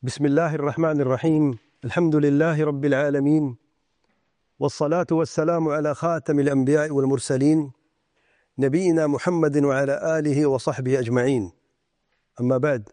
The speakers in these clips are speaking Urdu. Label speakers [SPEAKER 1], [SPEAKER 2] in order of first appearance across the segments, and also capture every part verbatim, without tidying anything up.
[SPEAKER 1] بسم الله الرحمن الرحيم الحمد لله رب العالمين والصلاة والسلام على خاتم الأنبياء والمرسلين نبينا محمد وعلى آله وصحبه أجمعين أما بعد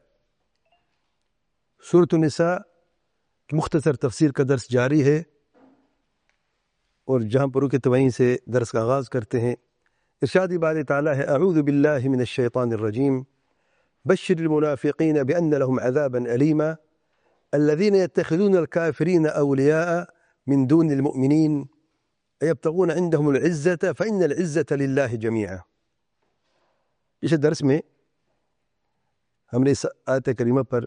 [SPEAKER 1] سورة النساء مختصر تفسیر کا درس جاری ہے اور جہاں پر رکے تو وہیں سے درس کا آغاز کرتے ہیں۔ ارشاد باری تعالیٰ ہے اعوذ باللہ من الشیطان الرجیم بشر المنافقین بأن لهم عذابا ألیما الذين يتخذون الكافرين أولياء من دون المؤمنين يبتغون عندهم العزة فإن العزة لله جميعا۔ اس درس میں ہم نے اس آیت کریمہ پر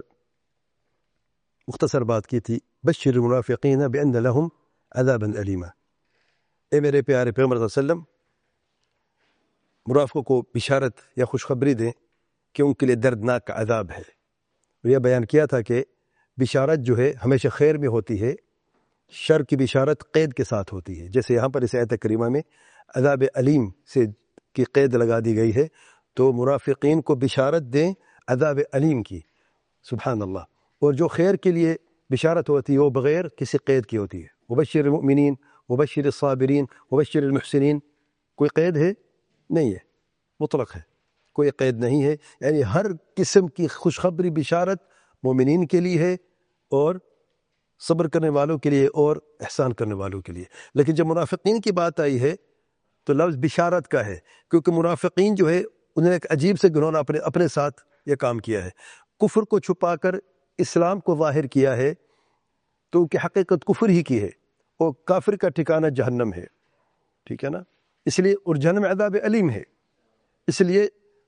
[SPEAKER 1] مختصر بات کی تھی، بشر المنافقین بأن لهم عذابا ألیما۔ اے میرے پیارے پیغمبر صلی اللہ علیہ وسلم، منافقوں کو بشارت یا خوشخبری دیں کہ ان کے لیے دردناک عذاب ہے۔ یہ بیان کیا تھا کہ بشارت جو ہے ہمیشہ خیر میں ہوتی ہے، شر کی بشارت قید کے ساتھ ہوتی ہے۔ جیسے یہاں پر اس آیت کریمہ میں عذاب علیم سے کی قید لگا دی گئی ہے، تو منافقین کو بشارت دیں عذاب علیم کی، سبحان اللہ۔ اور جو خیر کے لیے بشارت ہوتی ہے وہ بغیر کسی قید کی ہوتی ہے۔ وبشر المؤمنین وبشر الصابرین وبشر المحسنین، کوئی قید ہے؟ نہیں ہے، مطلق ہے، کوئی قید نہیں ہے۔ یعنی ہر قسم کی خوشخبری بشارت مومنین کے لیے ہے اور صبر کرنے والوں کے لیے اور احسان کرنے والوں کے لیے۔ لیکن جب منافقین کی بات آئی ہے تو لفظ بشارت کا ہے، کیونکہ منافقین جو ہے انہوں نے ایک عجیب سے گناہ اپنے اپنے ساتھ یہ کام کیا ہے، کفر کو چھپا کر اسلام کو ظاہر کیا ہے، تو ان کی حقیقت کفر ہی کی ہے، اور کافر کا ٹھکانہ جہنم ہے، ٹھیک ہے نا؟ اس لیے اور جہنم عذاب علیم ہے۔ اس لیے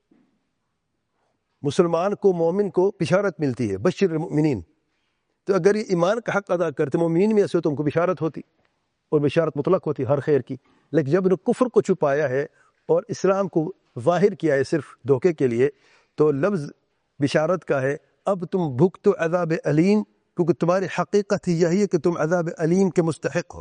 [SPEAKER 1] مسلمان کو، مومن کو بشارت ملتی ہے، بشر المؤمنین۔ تو اگر یہ ایمان کا حق ادا کرتے مومنین میں سے تو ان کو بشارت ہوتی، اور بشارت مطلق ہوتی ہر خیر کی۔ لیکن جب انہوں نے کفر کو چھپایا ہے اور اسلام کو ظاہر کیا ہے صرف دھوکے کے لیے، تو لفظ بشارت کا ہے۔ اب تم بھگتو عذاب علیم، کیونکہ تمہاری حقیقت ہی یہی ہے کہ تم عذاب علیم کے مستحق ہو۔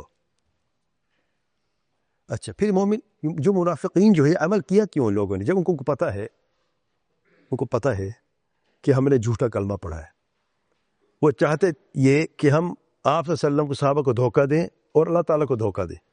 [SPEAKER 1] اچھا، پھر مومن جو منافقین جو ہے عمل کیا کیوں لوگوں نے؟ جب ان کو پتہ ہے ان کو پتہ ہے کہ ہم نے جھوٹا کلمہ پڑھا ہے، وہ چاہتے یہ کہ ہم آپ صلی اللہ علیہ وسلم کو، صحابہ کو دھوکہ دیں اور اللہ تعالیٰ کو دھوکہ دیں۔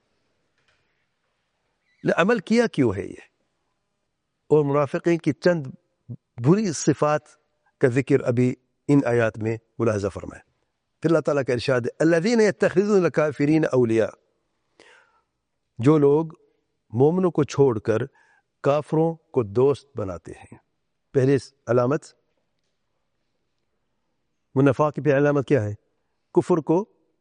[SPEAKER 1] عمل کیا کیوں ہے یہ؟ اور منافقین کی چند بری صفات کا ذکر ابھی ان آیات میں ملاحظہ فرمائے۔ پھر اللہ تعالیٰ کا ارشاد ہے الذین یتخذون الکافرین اولیاء، جو لوگ مومنوں کو چھوڑ کر کافروں کو دوست بناتے ہیں۔ پہلے علامت منافق کی علامت کیا ہے؟ کفر کو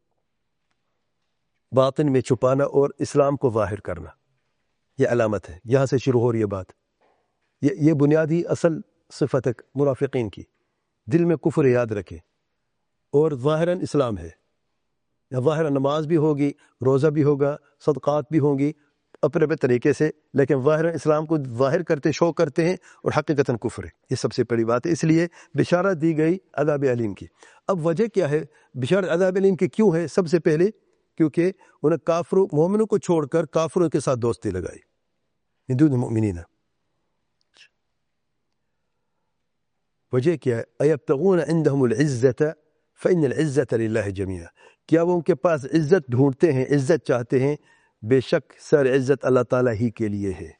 [SPEAKER 1] باطن میں چھپانا اور اسلام کو ظاہر کرنا، یہ علامت ہے۔ یہاں سے شروع ہو رہی ہے بات۔ یہ یہ بنیادی اصل صفت ہے منافقین کی، دل میں کفر یاد رکھے اور ظاہراً اسلام ہے۔ ظاہراً نماز بھی ہوگی، روزہ بھی ہوگا، صدقات بھی ہوں گی اپنے اپنے طریقے سے، لیکن ظاہراً اسلام کو ظاہر کرتے شو کرتے ہیں اور حقیقتاً کفر ہے۔ یہ سب سے بڑی بات ہے، اس لیے بشارت دی گئی عذاب علیم کی۔ اب وجہ کیا ہے بشارت عذاب علیم کی کیوں ہے؟ سب سے پہلے کیونکہ انہیں کافروں مومنوں کو چھوڑ کر کافروں کے ساتھ دوستی لگائی، من دون المؤمنین۔ وجہ کیا ہے؟ ایبتغون عندهم العزة فإن العزة لله جميعا، کیا وہ ان کے پاس عزت ڈھونڈتے ہیں، عزت چاہتے ہیں؟ بے شک سر عزت اللہ تعالیٰ ہی کے لیے ہے۔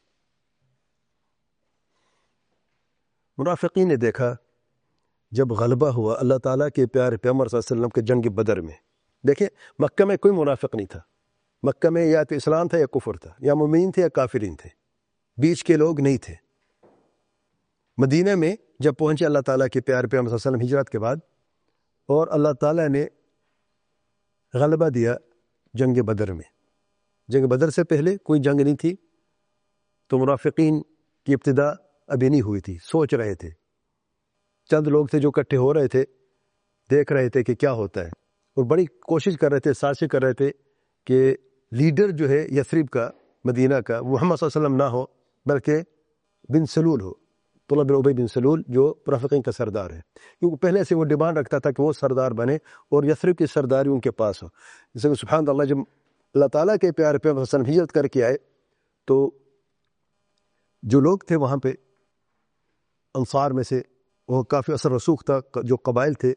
[SPEAKER 1] منافقین نے دیکھا جب غلبہ ہوا اللہ تعالیٰ کے پیارے پیغمبر صلی اللہ علیہ وسلم کے جنگ بدر میں، دیکھیں مکہ میں کوئی منافق نہیں تھا، مکہ میں یا تو اسلام تھا یا کفر تھا، یا مومنین تھے یا کافرین تھے، بیچ کے لوگ نہیں تھے۔ مدینہ میں جب پہنچے اللہ تعالیٰ کے پیارے پیغمبر صلی اللہ علیہ وسلم ہجرت کے بعد، اور اللہ تعالیٰ نے غلبہ دیا جنگ بدر میں۔ جنگ بدر سے پہلے کوئی جنگ نہیں تھی، تو منافقین کی ابتدا ابھی نہیں ہوئی تھی، سوچ رہے تھے، چند لوگ تھے جو اکٹھے ہو رہے تھے، دیکھ رہے تھے کہ کیا ہوتا ہے، اور بڑی کوشش کر رہے تھے، سازش کر رہے تھے کہ لیڈر جو ہے یثرب کا، مدینہ کا، وہ محمد صلی اللہ علیہ وسلم نہ ہو بلکہ بن سلول ہو، عبداللہ بن ابی بن سلول، جو منافقین کا سردار ہے، کیونکہ پہلے سے وہ ڈیمانڈ رکھتا تھا کہ وہ سردار بنے اور یثرب کی سرداری ان کے پاس ہو۔ جیسے کہ سبحان اللہ، جب اللہ تعالیٰ کے پیارے پیغمبر صلی اللہ علیہ وسلم ہجرت کر کے آئے تو جو لوگ تھے وہاں پہ انصار میں سے، وہ کافی اثر رسوخ تھا، جو قبائل تھے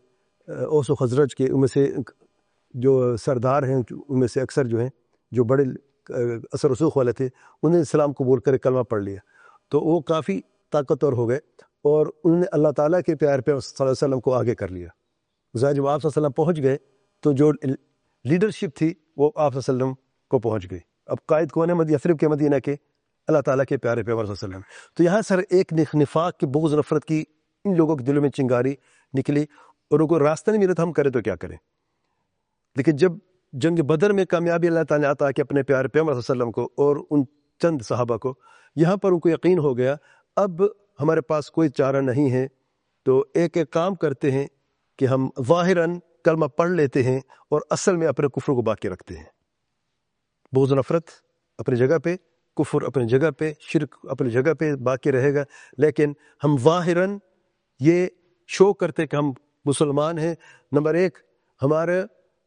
[SPEAKER 1] اوس و خزرج کے ان میں سے جو سردار ہیں ان میں سے اکثر جو ہیں جو بڑے اثر رسوخ والے تھے انہوں نے اسلام قبول کر کلمہ پڑھ لیا، تو وہ کافی طاقتور ہو گئے اور انہوں نے اللہ تعالیٰ کے پیار پہ صلی اللہ علیہ وسلم کو آگے کر لیا۔ ظاہر جب آپ صلی اللہ علیہ وسلم پہنچ گئے تو جو لیڈرشپ تھی وہ آپ صلی اللہ علیہ وسلم کو پہنچ گئی۔ اب قائد کون ہے؟ یثرب کے مدینہ کے اللہ تعالیٰ کے پیارے پیغمبر صلی اللہ علیہ وسلم۔ تو یہاں سر ایک نفاق کی بغض نفرت کی ان لوگوں کے دلوں میں چنگاری نکلی اور ان کو راستہ نہیں ملا تو ہم کریں تو کیا کریں۔ لیکن جب جنگ بدر میں کامیابی اللہ تعالیٰ نے عطا کہ اپنے پیارے پیغمبر صلی اللہ علیہ وسلم کو اور ان چند صحابہ کو، یہاں پر ان کو یقین ہو گیا اب ہمارے پاس کوئی چارہ نہیں ہے، تو ایک ایک کام کرتے ہیں کہ ہم ظاہراً کلمہ پڑھ لیتے ہیں اور اصل میں اپنے کفر کو باقی رکھتے ہیں۔ بغض و نفرت اپنی جگہ پہ، کفر اپنی جگہ پہ، شرک اپنی جگہ پہ باقی رہے گا، لیکن ہم ظاہراً یہ شو کرتے کہ ہم مسلمان ہیں۔ نمبر ایک، ہمارے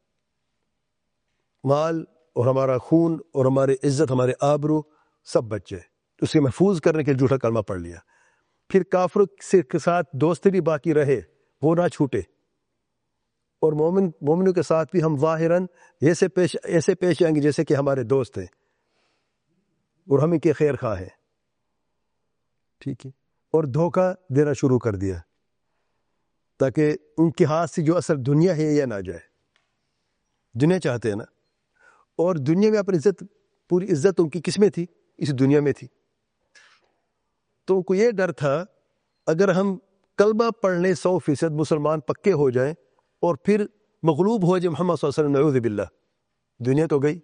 [SPEAKER 1] مال اور ہمارا خون اور ہماری عزت، ہمارے آبرو سب بچ جائے، اس کے محفوظ کرنے کے لیے جھوٹا کلمہ پڑھ لیا۔ پھر کافر کے ساتھ دوستی بھی باقی رہے، وہ نہ چھوٹے، اور مومن مومنوں کے ساتھ بھی ہم ظاہراً ایسے پیش ایسے پیش آئیں گے جیسے کہ ہمارے دوست ہیں اور ہم ان کے خیر خواہ ہیں، ٹھیک ہے۔ اور دھوکہ دینا شروع کر دیا تاکہ ان کے ہاتھ سے جو اصل دنیا ہے یہ نہ جائے۔ دنیا چاہتے ہیں نا، اور دنیا میں اپنی عزت، پوری عزت ان کی کس میں تھی؟ اس دنیا میں تھی۔ تو ان کو یہ ڈر تھا اگر ہم کلمہ پڑھنے سو فیصد مسلمان پکے ہو جائیں اور پھر مغلوب ہو جائے محمد صلی اللہ علیہ وسلم، نعوذ باللہ، دنیا تو گئی،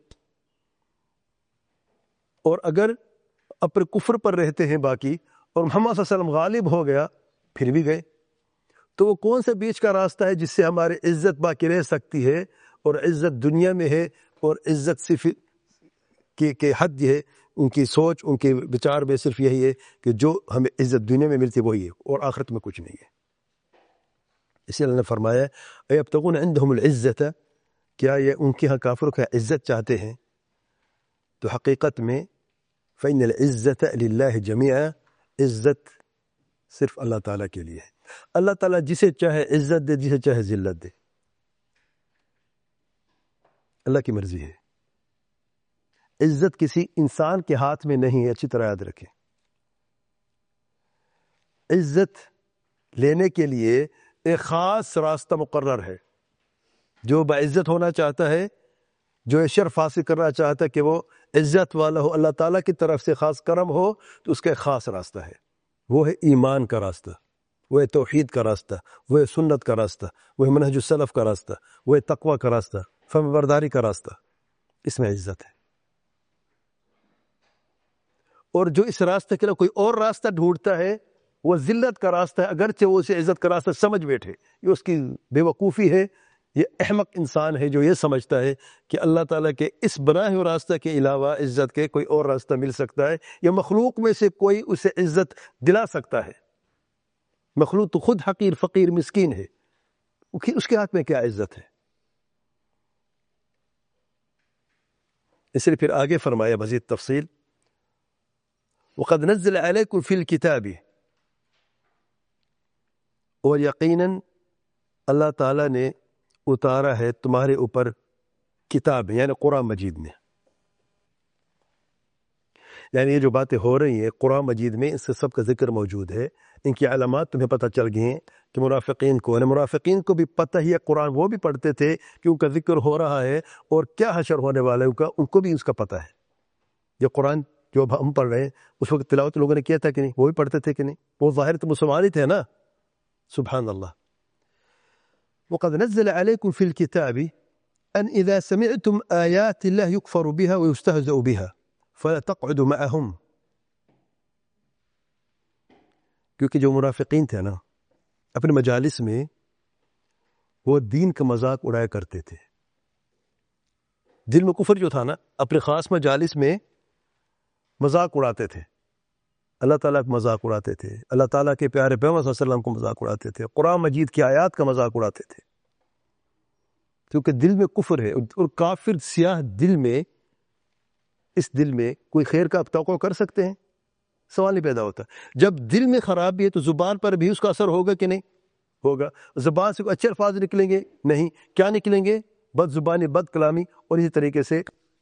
[SPEAKER 1] اور اگر اپنے کفر پر رہتے ہیں باقی اور محمد صلی اللہ علیہ وسلم غالب ہو گیا پھر بھی گئے۔ تو وہ کون سے بیچ کا راستہ ہے جس سے ہماری عزت باقی رہ سکتی ہے اور عزت دنیا میں ہے، اور عزت صرف کی کہ حد یہ ہے، ان کی سوچ، ان کے بچار میں صرف یہی ہے کہ جو ہمیں عزت دنیا میں ملتی ہے وہی ہے اور آخرت میں کچھ نہیں ہے۔ اسی اللہ نے فرمایا ایبتغون عندهم العزت، کیا یہ ان کے ہاں کافروں کا عزت چاہتے ہیں؟ تو حقیقت میں فإن العزت للہ جمیعا، عزت صرف اللہ تعالیٰ کے لیے ہے۔ اللہ تعالیٰ جسے چاہے عزت دے، جسے چاہے ذلت دے، اللہ کی مرضی ہے۔ عزت کسی انسان کے ہاتھ میں نہیں ہے، اچھی طرح یاد رکھیں۔ عزت لینے کے لیے ایک خاص راستہ مقرر ہے۔ جو باعزت ہونا چاہتا ہے، جو شرف حاصل کرنا چاہتا ہے کہ وہ عزت والا ہو، اللہ تعالیٰ کی طرف سے خاص کرم ہو، تو اس کا ایک خاص راستہ ہے، وہ ہے ایمان کا راستہ، وہ ہے توحید کا راستہ، وہ ہے سنت کا راستہ، وہ ہے منہج السلف کا راستہ، وہ ہے تقوی کا راستہ، فرمان برداری کا راستہ، اس میں عزت ہے۔ اور جو اس راستے کے لیے کوئی اور راستہ ڈھونڈتا ہے وہ ذلت کا راستہ ہے، اگرچہ وہ اسے عزت کا راستہ سمجھ بیٹھے، یہ اس کی بے وقوفی ہے، یہ احمق انسان ہے جو یہ سمجھتا ہے کہ اللہ تعالیٰ کے اس بنائے ہوئے راستہ کے علاوہ عزت کے کوئی اور راستہ مل سکتا ہے، یا مخلوق میں سے کوئی اسے عزت دلا سکتا ہے۔ مخلوق تو خود حقیر، فقیر، مسکین ہے، اس کے ہاتھ میں کیا عزت ہے؟ اس لیے پھر آگے فرمایا مزید تفصیل، وَقَدْ نَزَّلَ عَلَيْكُمْ فِي الْكِتَابِ، اور یقیناً اللہ تعالیٰ نے اتارا ہے تمہارے اوپر کتاب، یعنی قرآن مجید میں، یعنی یہ جو باتیں ہو رہی ہیں قرآن مجید میں، اس سے سب کا ذکر موجود ہے، ان کی علامات تمہیں پتہ چل گئی ہیں کہ منافقین کون ہیں۔ منافقین کو بھی پتہ ہی ہے، قرآن وہ بھی پڑھتے تھے کہ ان کا ذکر ہو رہا ہے اور کیا حشر ہونے والا ہے ان کا، ان کو بھی اس کا پتہ ہے۔ یہ قرآن جو ہم پڑھ رہے ہیں اس وقت تلاوت لوگوں نے کیا تھا کہ نہیں؟ وہ بھی پڑھتے تھے کہ نہیں؟ وہ ظاہر تو مسلمان ہی تھے نا، سبحان اللہ۔ وَقَدْ نَزَّلَ عَلَيْكُمْ فِي الْكِتَابِ أَنْ إِذَا سَمِعْتُمْ آيَاتِ اللَّهِ يُكْفَرُ بِهَا وَيُسْتَهْزَأُ بِهَا فَلَا تَقْعُدُوا مَعَهُمْ، کیونکہ جو منافقین تھے نا اپنے مجالس میں وہ دین کا مذاق اڑایا کرتے تھے۔ دل میں کفر جو تھا نا، اپنے خاص مجالس میں مذاق اڑاتے تھے، اللہ تعالیٰ کا مذاق اڑاتے تھے، اللہ تعالیٰ کے پیارے پیغمبر صلی اللہ علیہ وسلم کو مذاق اڑاتے تھے، قرآن مجید کی آیات کا مذاق اڑاتے تھے، کیونکہ دل میں کفر ہے، اور کافر سیاہ دل میں، اس دل میں کوئی خیر کا توقع کر سکتے ہیں؟ سوال نہیں پیدا ہوتا۔ جب دل میں خرابی ہے تو زبان پر بھی اس کا اثر ہوگا کہ نہیں؟ ہوگا. زبان سے کوئی اچھے الفاظ نکلیں گے نہیں, کیا نکلیں گے؟ بد زبانی, بد کلامی, اور اسی طریقے سے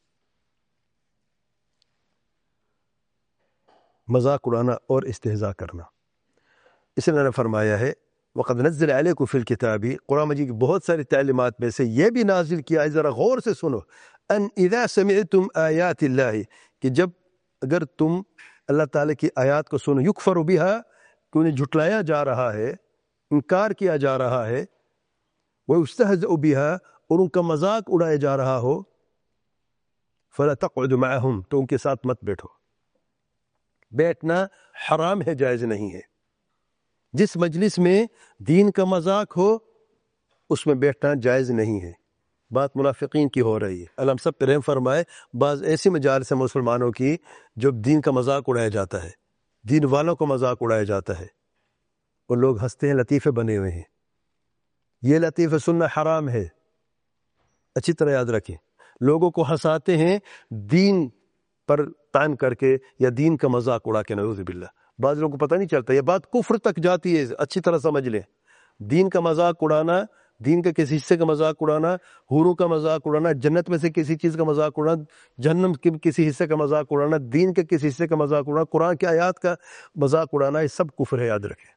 [SPEAKER 1] مذاق اڑانا اور استہزاء کرنا. اس لیے اللہ نے فرمایا ہے وَقَدْ نَزَّلَ عَلَيْكُمْ فِي الْكِتَابِ, قرآن مجید کی بہت ساری تعلیمات میں سے یہ بھی نازل کیا ہے, ذرا غور سے سنو, ان اذا سمعتم آیات اللہ, کہ جب اگر تم اللہ تعالیٰ کی آیات کو سنو, یکفر بہا, کہ انہیں جھٹلایا جا رہا ہے, انکار کیا جا رہا ہے, وَيُسْتَهْزَأُ بِهَا, اور ان کا مذاق اڑایا جا رہا ہو, فَلَا تَقْعُدُ مَعَهُمْ, تو ان کے ساتھ مت بیٹھو. بیٹھنا حرام ہے, جائز نہیں ہے. جس مجلس میں دین کا مذاق ہو اس میں بیٹھنا جائز نہیں ہے. بات منافقین کی ہو رہی ہے. اللہ ہم سب پہ رحم فرمائے. بعض ایسی مجالس ہیں مسلمانوں کی جو دین کا مذاق اڑایا جاتا ہے, دین والوں کو مذاق اڑایا جاتا ہے, اور لوگ ہنستے ہیں, لطیفے بنے ہوئے ہیں. یہ لطیفے سننا حرام ہے, اچھی طرح یاد رکھیں. لوگوں کو ہنساتے ہیں دین پر طعن کر کے یا دین کا مذاق اڑا کے, نعوذ باللہ. بعض لوگوں کو پتہ نہیں چلتا, یہ بات کفر تک جاتی ہے, اچھی طرح سمجھ لیں. دین کا مذاق اڑانا, دین کے کسی حصے کا مذاق اڑانا, حوروں کا مذاق اڑانا, جنت میں سے کسی چیز کا مذاق اڑانا, جہنم کے کسی حصے کا مذاق اڑانا, دین کے کسی حصے کا مذاق اڑانا, قرآن کی آیات کا مذاق اڑانا, یہ سب کفر ہے, یاد رکھیں.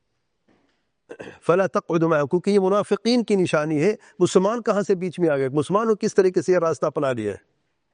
[SPEAKER 1] فلا تقعد معهم, کیونکہ یہ منافقین کی نشانی ہے. مسلمان کہاں سے بیچ میں آ گئے؟ مسلمانوں کس طریقے سے یہ راستہ اپنا لیا ہے.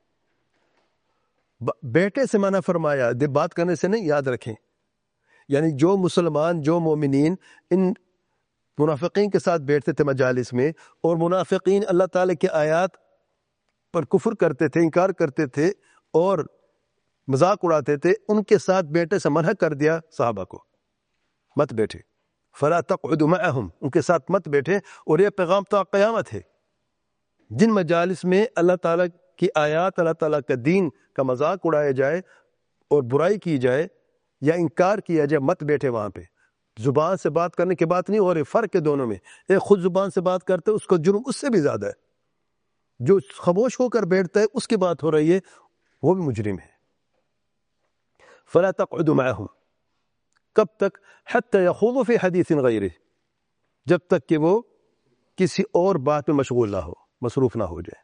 [SPEAKER 1] بیٹے سے منع فرمایا, بات کرنے سے نہیں, یاد رکھیں. یعنی جو مسلمان, جو مومنین ان منافقین کے ساتھ بیٹھتے تھے مجالس میں, اور منافقین اللہ تعالیٰ کی آیات پر کفر کرتے تھے, انکار کرتے تھے اور مذاق اڑاتے تھے, ان کے ساتھ بیٹھے سے منع کر دیا صحابہ کو, مت بیٹھے. فلا تقعدوا معهم, ان کے ساتھ مت بیٹھے. اور یہ پیغام تا قیامت ہے. جن مجالس میں اللہ تعالیٰ کی آیات, اللہ تعالیٰ کا دین کا مذاق اڑایا جائے اور برائی کی جائے یا انکار کیا جائے, مت بیٹھے وہاں پہ. زبان سے بات کرنے کی بات نہیں ہو رہی, فرق ہے دونوں میں. ایک خود زبان سے بات کرتے اس کو جرم اس سے بھی زیادہ ہے, جو خاموش ہو کر بیٹھتا ہے اس کی بات ہو رہی ہے, وہ بھی مجرم ہے. فلا تقعدوا معهم, کب تک؟ حتی یخوضوا فی حدیث غیرہ, جب تک کہ وہ کسی اور بات میں مشغول نہ ہو, مصروف نہ ہو جائے.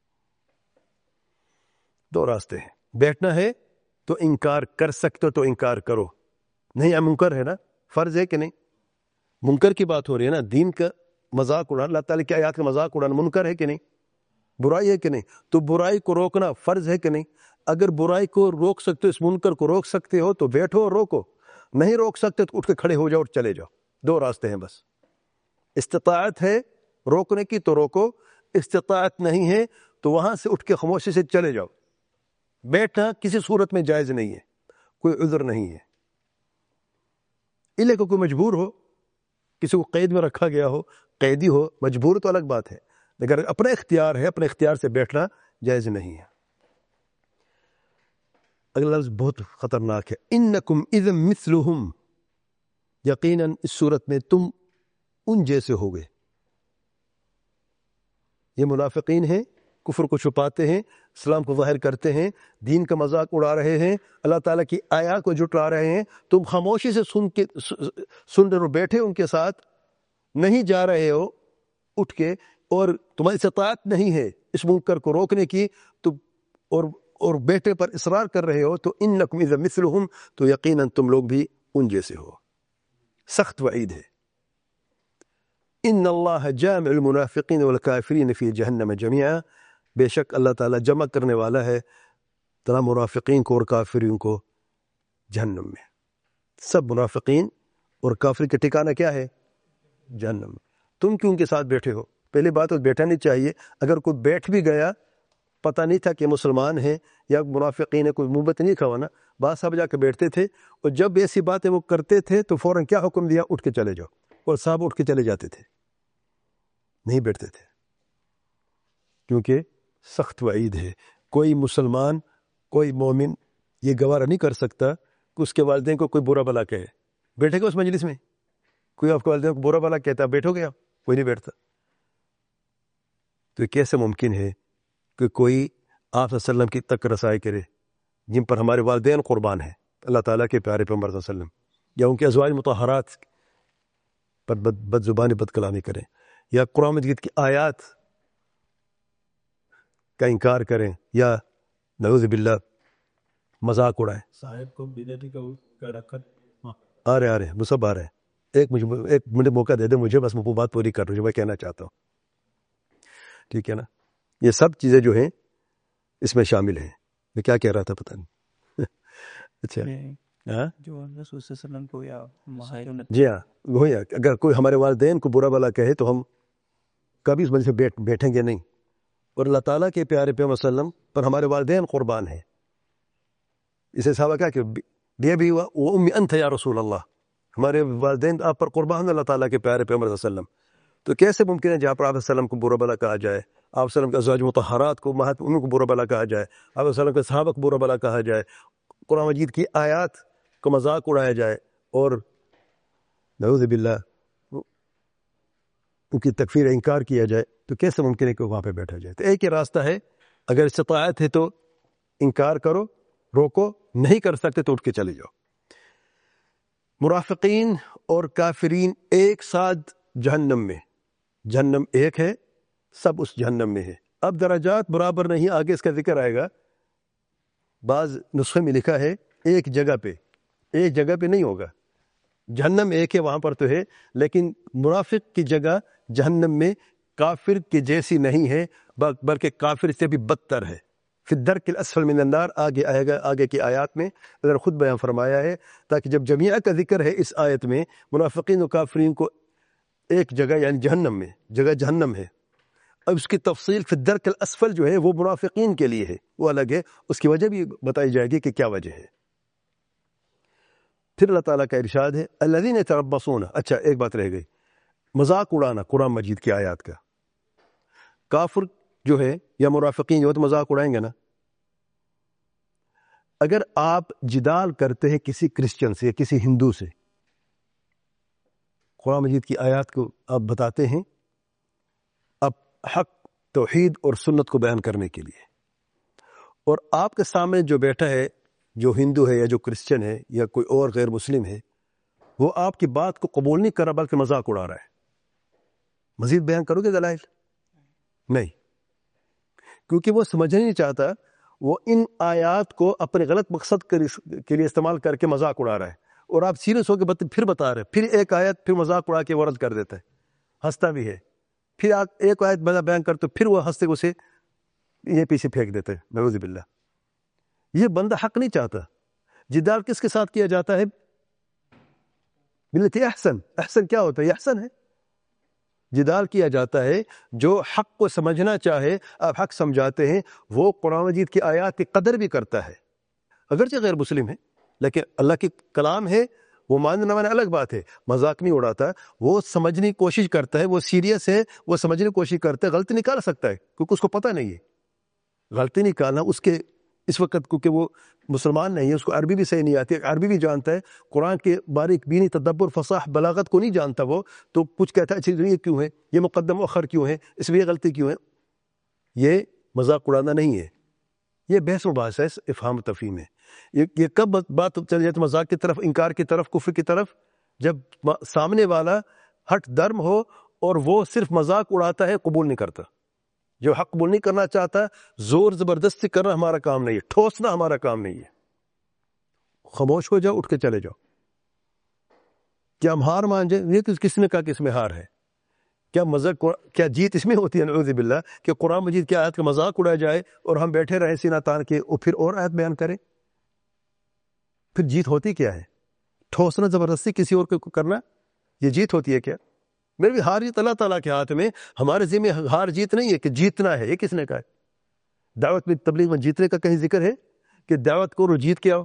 [SPEAKER 1] دو راستے ہیں. بیٹھنا ہے تو انکار کر سکتے ہو تو انکار کرو, نہیں یہ منکر ہے نا, فرض ہے کہ نہیں؟ منکر کی بات ہو رہی ہے نا, دین کا مذاق اڑانا, اللہ تعالیٰ کی آیات کا مذاق اڑانا منکر ہے کہ نہیں؟ برائی ہے کہ نہیں؟ تو برائی کو روکنا فرض ہے کہ نہیں؟ اگر برائی کو روک سکتے ہو, اس منکر کو روک سکتے ہو تو بیٹھو اور روکو. نہیں روک سکتے تو اٹھ کے کھڑے ہو جاؤ اور چلے جاؤ. دو راستے ہیں بس. استطاعت ہے روکنے کی تو روکو, استطاعت نہیں ہے تو وہاں سے اٹھ کے خاموشی سے چلے جاؤ. بیٹھنا کسی صورت میں جائز نہیں ہے, کوئی عذر نہیں ہے. اللہ کو کوئی مجبور ہو, کسی کو قید میں رکھا گیا ہو, قیدی ہو, مجبور تو الگ بات ہے, لیکن اپنا اختیار ہے, اپنے اختیار سے بیٹھنا جائز نہیں ہے. اگلا لفظ بہت خطرناک ہے, انکم اذا مثلہم, یقیناً اس صورت میں تم ان جیسے ہو گئے. یہ منافقین ہیں, کفر کو چھپاتے ہیں, اسلام کو ظاہر کرتے ہیں, دین کا مذاق اڑا رہے ہیں, اللہ تعالیٰ کی آیات کو جھٹلا رہے ہیں. تم خاموشی سے سن کے سن رہے بیٹھے ان کے ساتھ, نہیں جا رہے ہو اٹھ کے, اور تمہاری استطاعت نہیں ہے اس منکر کو روکنے کی, تو اور اور بیٹے پر اصرار کر رہے ہو, تو انکم اذا مثلہم, تو یقیناً تم لوگ بھی ان جیسے ہو. سخت وعید ہے. ان اللہ جامع المنافقین والکافرین فی جہنم جميعا, بے شک اللہ تعالیٰ جمع کرنے والا ہے تمام منافقین کو اور کافرین کو جہنم میں. سب منافقین اور کافر کے ٹھکانہ کیا ہے؟ جہنم. تم کیوں ان کے ساتھ بیٹھے ہو؟ پہلی بات تو بیٹھا نہیں چاہیے. اگر کوئی بیٹھ بھی گیا, پتہ نہیں تھا کہ مسلمان ہیں یا منافقین ہے, کوئی محبت نہیں کھوانا, بعض صاحب جا کے بیٹھتے تھے, اور جب ایسی باتیں وہ کرتے تھے تو فوراً کیا حکم دیا؟ اٹھ کے چلے جاؤ. اور صاحب اٹھ کے چلے جاتے تھے, نہیں بیٹھتے تھے, کیونکہ سخت وعید ہے. کوئی مسلمان, کوئی مومن یہ گوارہ نہیں کر سکتا کہ اس کے والدین کو کوئی برا بلا کہے. بیٹھے گا اس مجلس میں؟ کوئی آپ کے والدین کو برا بلا کہتا, بیٹھو گے آپ؟ کوئی نہیں بیٹھتا. تو کیسے ممکن ہے کہ کوئی آپ صلی اللہ علیہ وسلم کی تک رسائی کرے, جن پر ہمارے والدین قربان ہیں, اللہ تعالیٰ کے پیارے پیغمبر صلی اللہ علیہ وسلم, یا ان کے ازواج مطہرات پر بد بد زبانی بد کلامی کریں، یا قرآن مجید کی آیات کا انکار کریں، یا نعوذ باللہ مذاق اڑائیں.
[SPEAKER 2] صاحب کو بدعتی کا رکھا
[SPEAKER 1] آ رہے آ رہے وہ سب آ رہے ہیں. ایک مجھے ایک منٹ موقع دے دیں مجھے، بس میں وہ بات پوری کر رہا ہوں جو میں کہنا چاہتا ہوں. ٹھیک ہے نا؟ یہ سب چیزیں جو ہیں اس میں شامل ہیں. میں کیا کہہ رہا تھا پتہ نہیں. اچھا ہاں
[SPEAKER 2] جو رسول صلی اللہ علیہ وسلم کو یا ماہرین
[SPEAKER 1] جی ہاں وہی ہے. اگر کوئی ہمارے والدین کو برا بلا کہے تو ہم کبھی اس وجہ سے بیٹھ بیٹھیں گے نہیں. اور اللہ تعالیٰ کے پیارے پیغمبر صلی اللہ علیہ وسلم پر ہمارے والدین قربان ہیں. اسے صحابہ کہا کہ بے بھی ہوا وہ امی انت یا رسول اللہ، ہمارے والدین آپ پر قربان ہیں اللہ تعالیٰ کے پیارے پیغمبر صلی اللہ علیہ وسلم. تو کیسے ممکن ہے جہاں پر آپ علیہ وسلم کو برا بلا کہا جائے، آپ علیہ وسلم کے ازواج مطہرات کو مہت ان کو برا بلا کہا جائے، آپ علیہ وسلم کے صحابہ کو برا بلا کہا جائے، قرآن مجید کی آیات کو مذاق اڑایا جائے اور نعوذ باللہ ان کی تکفیر انکار کیا جائے، تو کیسے ممکن ہے کہ وہاں پہ بیٹھا جائے؟ تو ایک ہی راستہ ہے، اگر استطاعت ہے تو انکار کرو، روکو، نہیں کر سکتے تو اٹھ کے چلے جاؤ. مرافقین اور کافرین ایک ساتھ جہنم میں، جہنم ایک ہے، سب اس جہنم میں ہے. اب درجات برابر نہیں، آگے اس کا ذکر آئے گا. بعض نسخے میں لکھا ہے ایک جگہ پہ، ایک جگہ پہ نہیں ہوگا. جہنم ایک ہے وہاں پر تو ہے، لیکن منافق کی جگہ جہنم میں کافر کی جیسی نہیں ہے، بلکہ کافر سے بھی بدتر ہے. فی الدرک الاسفل من النار آگے آئے گا، آگے کی آیات میں اگر خود بیان فرمایا ہے، تاکہ جب جمیعہ کا ذکر ہے اس آیت میں منافقین و کافرین کو ایک جگہ یعنی جہنم میں، جگہ جہنم ہے. اب اس کی تفصیل فی الدرک الاسفل جو ہے وہ منافقین کے لیے ہے، وہ الگ ہے، اس کی وجہ بھی بتائی جائے گی کہ کیا وجہ ہے. پھر اللہ تعالیٰ کا ارشاد ہے الذین یتربصون. اچھا ایک بات رہ گئی، مذاق اڑانا قرآن مجید کی آیات کا. کافر جو ہے یا مرافقین جو ہے تو مذاق اڑائیں گے نا. اگر آپ جدال کرتے ہیں کسی کرسچن سے یا کسی ہندو سے، قرآن مجید کی آیات کو آپ بتاتے ہیں اب حق توحید اور سنت کو بیان کرنے کے لیے، اور آپ کے سامنے جو بیٹھا ہے جو ہندو ہے یا جو کرسچن ہے یا کوئی اور غیر مسلم ہے، وہ آپ کی بات کو قبول نہیں کر رہا بلکہ مذاق اڑا رہا ہے، مزید بیان کرو گے دلائل؟ نہیں، کیونکہ وہ سمجھنا نہیں چاہتا، وہ ان آیات کو اپنے غلط مقصد کے لیے استعمال کر کے مذاق اڑا رہا ہے، اور آپ سیریس ہو کے بت پھر بتا رہے ہیں، پھر ایک آیت پھر مذاق اڑا کے وہ رد کر دیتا ہے، ہنستا بھی ہے، پھر آپ ایک آیت بنا بیان کرتے پھر وہ ہنستے اسے یہ پیچھے پھینک دیتے ہیں. نعوذ باللہ. یہ بندہ حق نہیں چاہتا. جدال کس کے ساتھ کیا جاتا ہے؟ باللتی احسن. احسن کیا ہوتا ہے؟ یہ احسن ہے. جدال کیا جاتا ہے جو حق کو سمجھنا چاہے، آپ حق سمجھاتے ہیں، وہ قرآن مجید کی آیات کی قدر بھی کرتا ہے، اگرچہ غیر مسلم ہے لیکن اللہ کی کلام ہے، وہ ماننا مانا الگ بات ہے. مذاق نہیں اڑاتا، وہ سمجھنے کی کوشش کرتا ہے، وہ سیریس ہے، وہ سمجھنے کی کوشش کرتا ہے. غلطی نکال سکتا ہے کیونکہ اس کو پتہ نہیں ہے. غلطی نکالنا اس کے اس وقت کیونکہ وہ مسلمان نہیں ہے، اس کو عربی بھی صحیح نہیں آتی، عربی بھی جانتا ہے، قرآن کے باریک بینی تدبر فصاح بلاغت کو نہیں جانتا، وہ تو کچھ کہتا ہے اچھی یہ کیوں ہے، یہ مقدم مؤخر کیوں ہے، اس میں یہ غلطی کیوں ہے. یہ مذاق اڑانا نہیں ہے، یہ بحث و بحث ہے، افہام و تفہیم ہے. یہ یہ کب بات چل جاتی مذاق کی طرف، انکار کی طرف، کفر کی طرف؟ جب سامنے والا ہٹ درم ہو اور وہ صرف مذاق اڑاتا ہے، قبول نہیں کرتا. جو حق قبول نہیں کرنا چاہتا، زور زبردستی کرنا ہمارا کام نہیں ہے، ٹھوسنا ہمارا کام نہیں ہے. خاموش ہو جاؤ، اٹھ کے چلے جاؤ. کیا ہم ہار مان جائیں؟ یہ کس نے کہا کہ اس میں ہار ہے؟ کیا مذاق کیا جیت اس میں ہوتی ہے؟ نعوذ باللہ کہ قرآن مجید کی آیت کا مذاق اڑایا جائے اور ہم بیٹھے رہیں سینہ تان کے اور پھر اور آیت بیان کریں. پھر جیت ہوتی کیا ہے؟ ٹھوسنا زبردستی کسی اور کو کرنا، یہ جیت ہوتی ہے کیا؟ میرے بھی ہار جیت اللہ تعالیٰ کے ہاتھ میں، ہمارے ذمہ ہار جیت نہیں ہے کہ جیتنا ہے. یہ کس نے کہا ہے؟ دعوت میں تبلیغ میں جیتنے کا کہیں ذکر ہے کہ دعوت کو جیت کے آؤ؟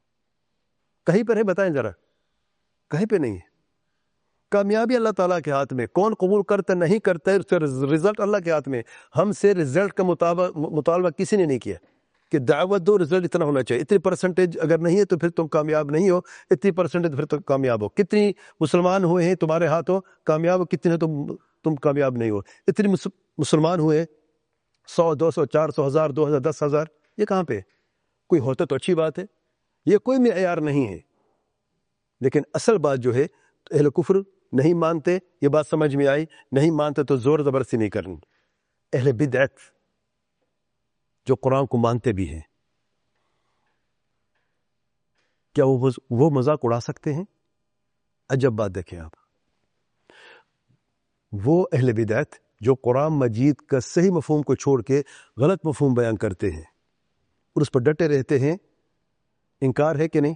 [SPEAKER 1] کہیں پر ہے؟ بتائیں ذرا. کہیں پہ نہیں ہے. کامیابی اللہ تعالیٰ کے ہاتھ میں، کون قبول کرتا نہیں کرتا ہے اس کا رزلٹ اللہ کے ہاتھ میں. ہم سے رزلٹ کا مطالبہ کسی نے نہیں کیا کہ دعوت دو، رزلٹ اتنا ہونا چاہیے، اتنی پرسنٹیج اگر نہیں ہے تو پھر تم کامیاب نہیں ہو، اتنی پرسنٹیج پھر تم کامیاب ہو. کتنی مسلمان ہوئے ہیں تمہارے ہاتھوں کامیاب ہو، کتنے تم تم کامیاب نہیں ہو. اتنی مسلمان ہوئے سو، دو سو، چار سو، ہزار، دو ہزار، دس ہزار، یہ کہاں پہ؟ کوئی ہوتا تو اچھی بات ہے، یہ کوئی معیار نہیں ہے. لیکن اصل بات جو ہے اہل کفر نہیں مانتے، یہ بات سمجھ میں آئی، نہیں مانتے تو زور زبردستی نہیں کرنی۔ اہل بدعت جو قرآن کو مانتے بھی ہیں، کیا وہ وہ مذاق اڑا سکتے ہیں؟ عجب بات دیکھیں آپ، وہ اہل بدعت جو قرآن مجید کا صحیح مفہوم کو چھوڑ کے غلط مفہوم بیان کرتے ہیں اور اس پر ڈٹے رہتے ہیں، انکار ہے کہ نہیں؟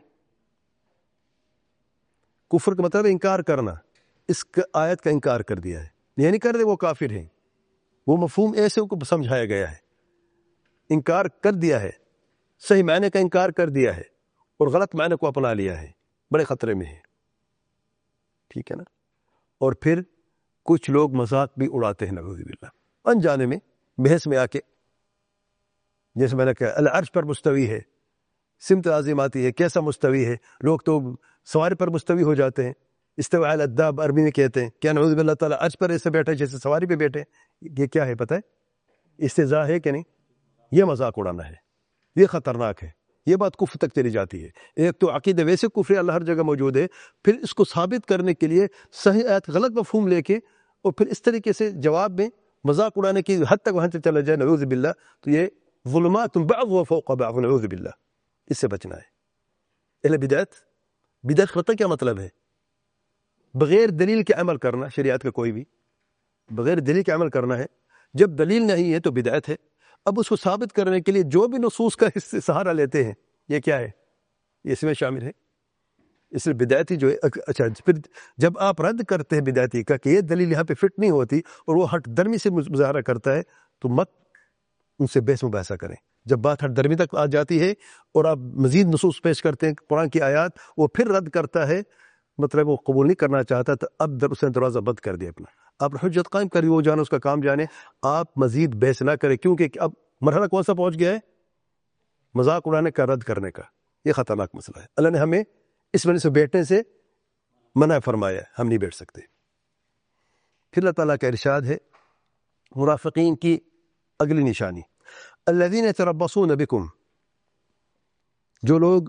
[SPEAKER 1] کفر کا مطلب انکار کرنا، اس آیت کا انکار کر دیا ہے، یہ نہیں کر دے وہ کافر ہیں، وہ مفہوم ایسے کو سمجھایا گیا ہے، انکار کر دیا ہے، صحیح معنی کا انکار کر دیا ہے اور غلط معنی کو اپنا لیا ہے، بڑے خطرے میں ہے، ٹھیک ہے نا؟ اور پھر کچھ لوگ مذاق بھی اڑاتے ہیں نعوذ باللہ، انجانے میں بحث میں آ کے، جیسے میں نے کہا العرش پر مستوی ہے، سمت عظیم آتی ہے، کیسا مستوی ہے؟ لوگ تو سواری پر مستوی ہو جاتے ہیں، استوى علی الداب عربی میں کہتے ہیں، کیا نعوذ باللہ تعالیٰ عرش پر ایسے بیٹھے جیسے سواری پہ بیٹھے؟ یہ کیا ہے پتہ ہے؟ استہزاء ہے کہ نہیں؟ یہ مذاق اڑانا ہے، یہ خطرناک ہے، یہ بات کفر تک چلی جاتی ہے۔ ایک تو عقیدہ ویسے کفر اللہ ہر جگہ موجود ہے، پھر اس کو ثابت کرنے کے لیے صحیح آیت غلط مفہوم لے کے اور پھر اس طریقے سے جواب میں مذاق اڑانے کی حد تک وہاں سے چلا جائے نعوذ باللہ، تو یہ ظلمات بعض فوق بعض نعوذ باللہ، اس سے بچنا ہے۔ اہل بدعت، بدعت کا کیا مطلب ہے؟ بغیر دلیل کے عمل کرنا، شریعت کا کوئی بھی بغیر دلیل کے عمل کرنا ہے، جب دلیل نہیں ہے تو بدعت ہے۔ اب اس کو ثابت کرنے کے لیے جو بھی نصوص کا سہارا لیتے ہیں، یہ کیا ہے؟ یہ اس میں شامل ہے۔ اس لیے بدعتی جو ہے، اچھا پھر جب آپ رد کرتے ہیں بدعتی کا کہ یہ دلیل یہاں پہ فٹ نہیں ہوتی اور وہ ہٹ درمی سے مظاہرہ کرتا ہے، تو مت ان سے بحث مباحثہ کریں۔ جب بات ہٹ درمی تک آ جاتی ہے اور آپ مزید نصوص پیش کرتے ہیں قرآن کی آیات، وہ پھر رد کرتا ہے، مطلب وہ قبول نہیں کرنا چاہتا، تو اب در اس نے دروازہ بند کر دیا اپنا، آپ حجت قائم کری، وہ جانے اس کا کام جانے، آپ مزید بحث نہ کریں، کیونکہ اب مرحلہ کون سا پہنچ گیا ہے؟ مذاق اڑانے کا، رد کرنے کا۔ یہ خطرناک مسئلہ ہے، اللہ نے ہمیں اس وجہ سے بیٹھنے سے منع فرمایا ہے، ہم نہیں بیٹھ سکتے۔ پھر اللہ تعالیٰ کا ارشاد ہے منافقین کی اگلی نشانی، الذین یتربصون بکم، جو لوگ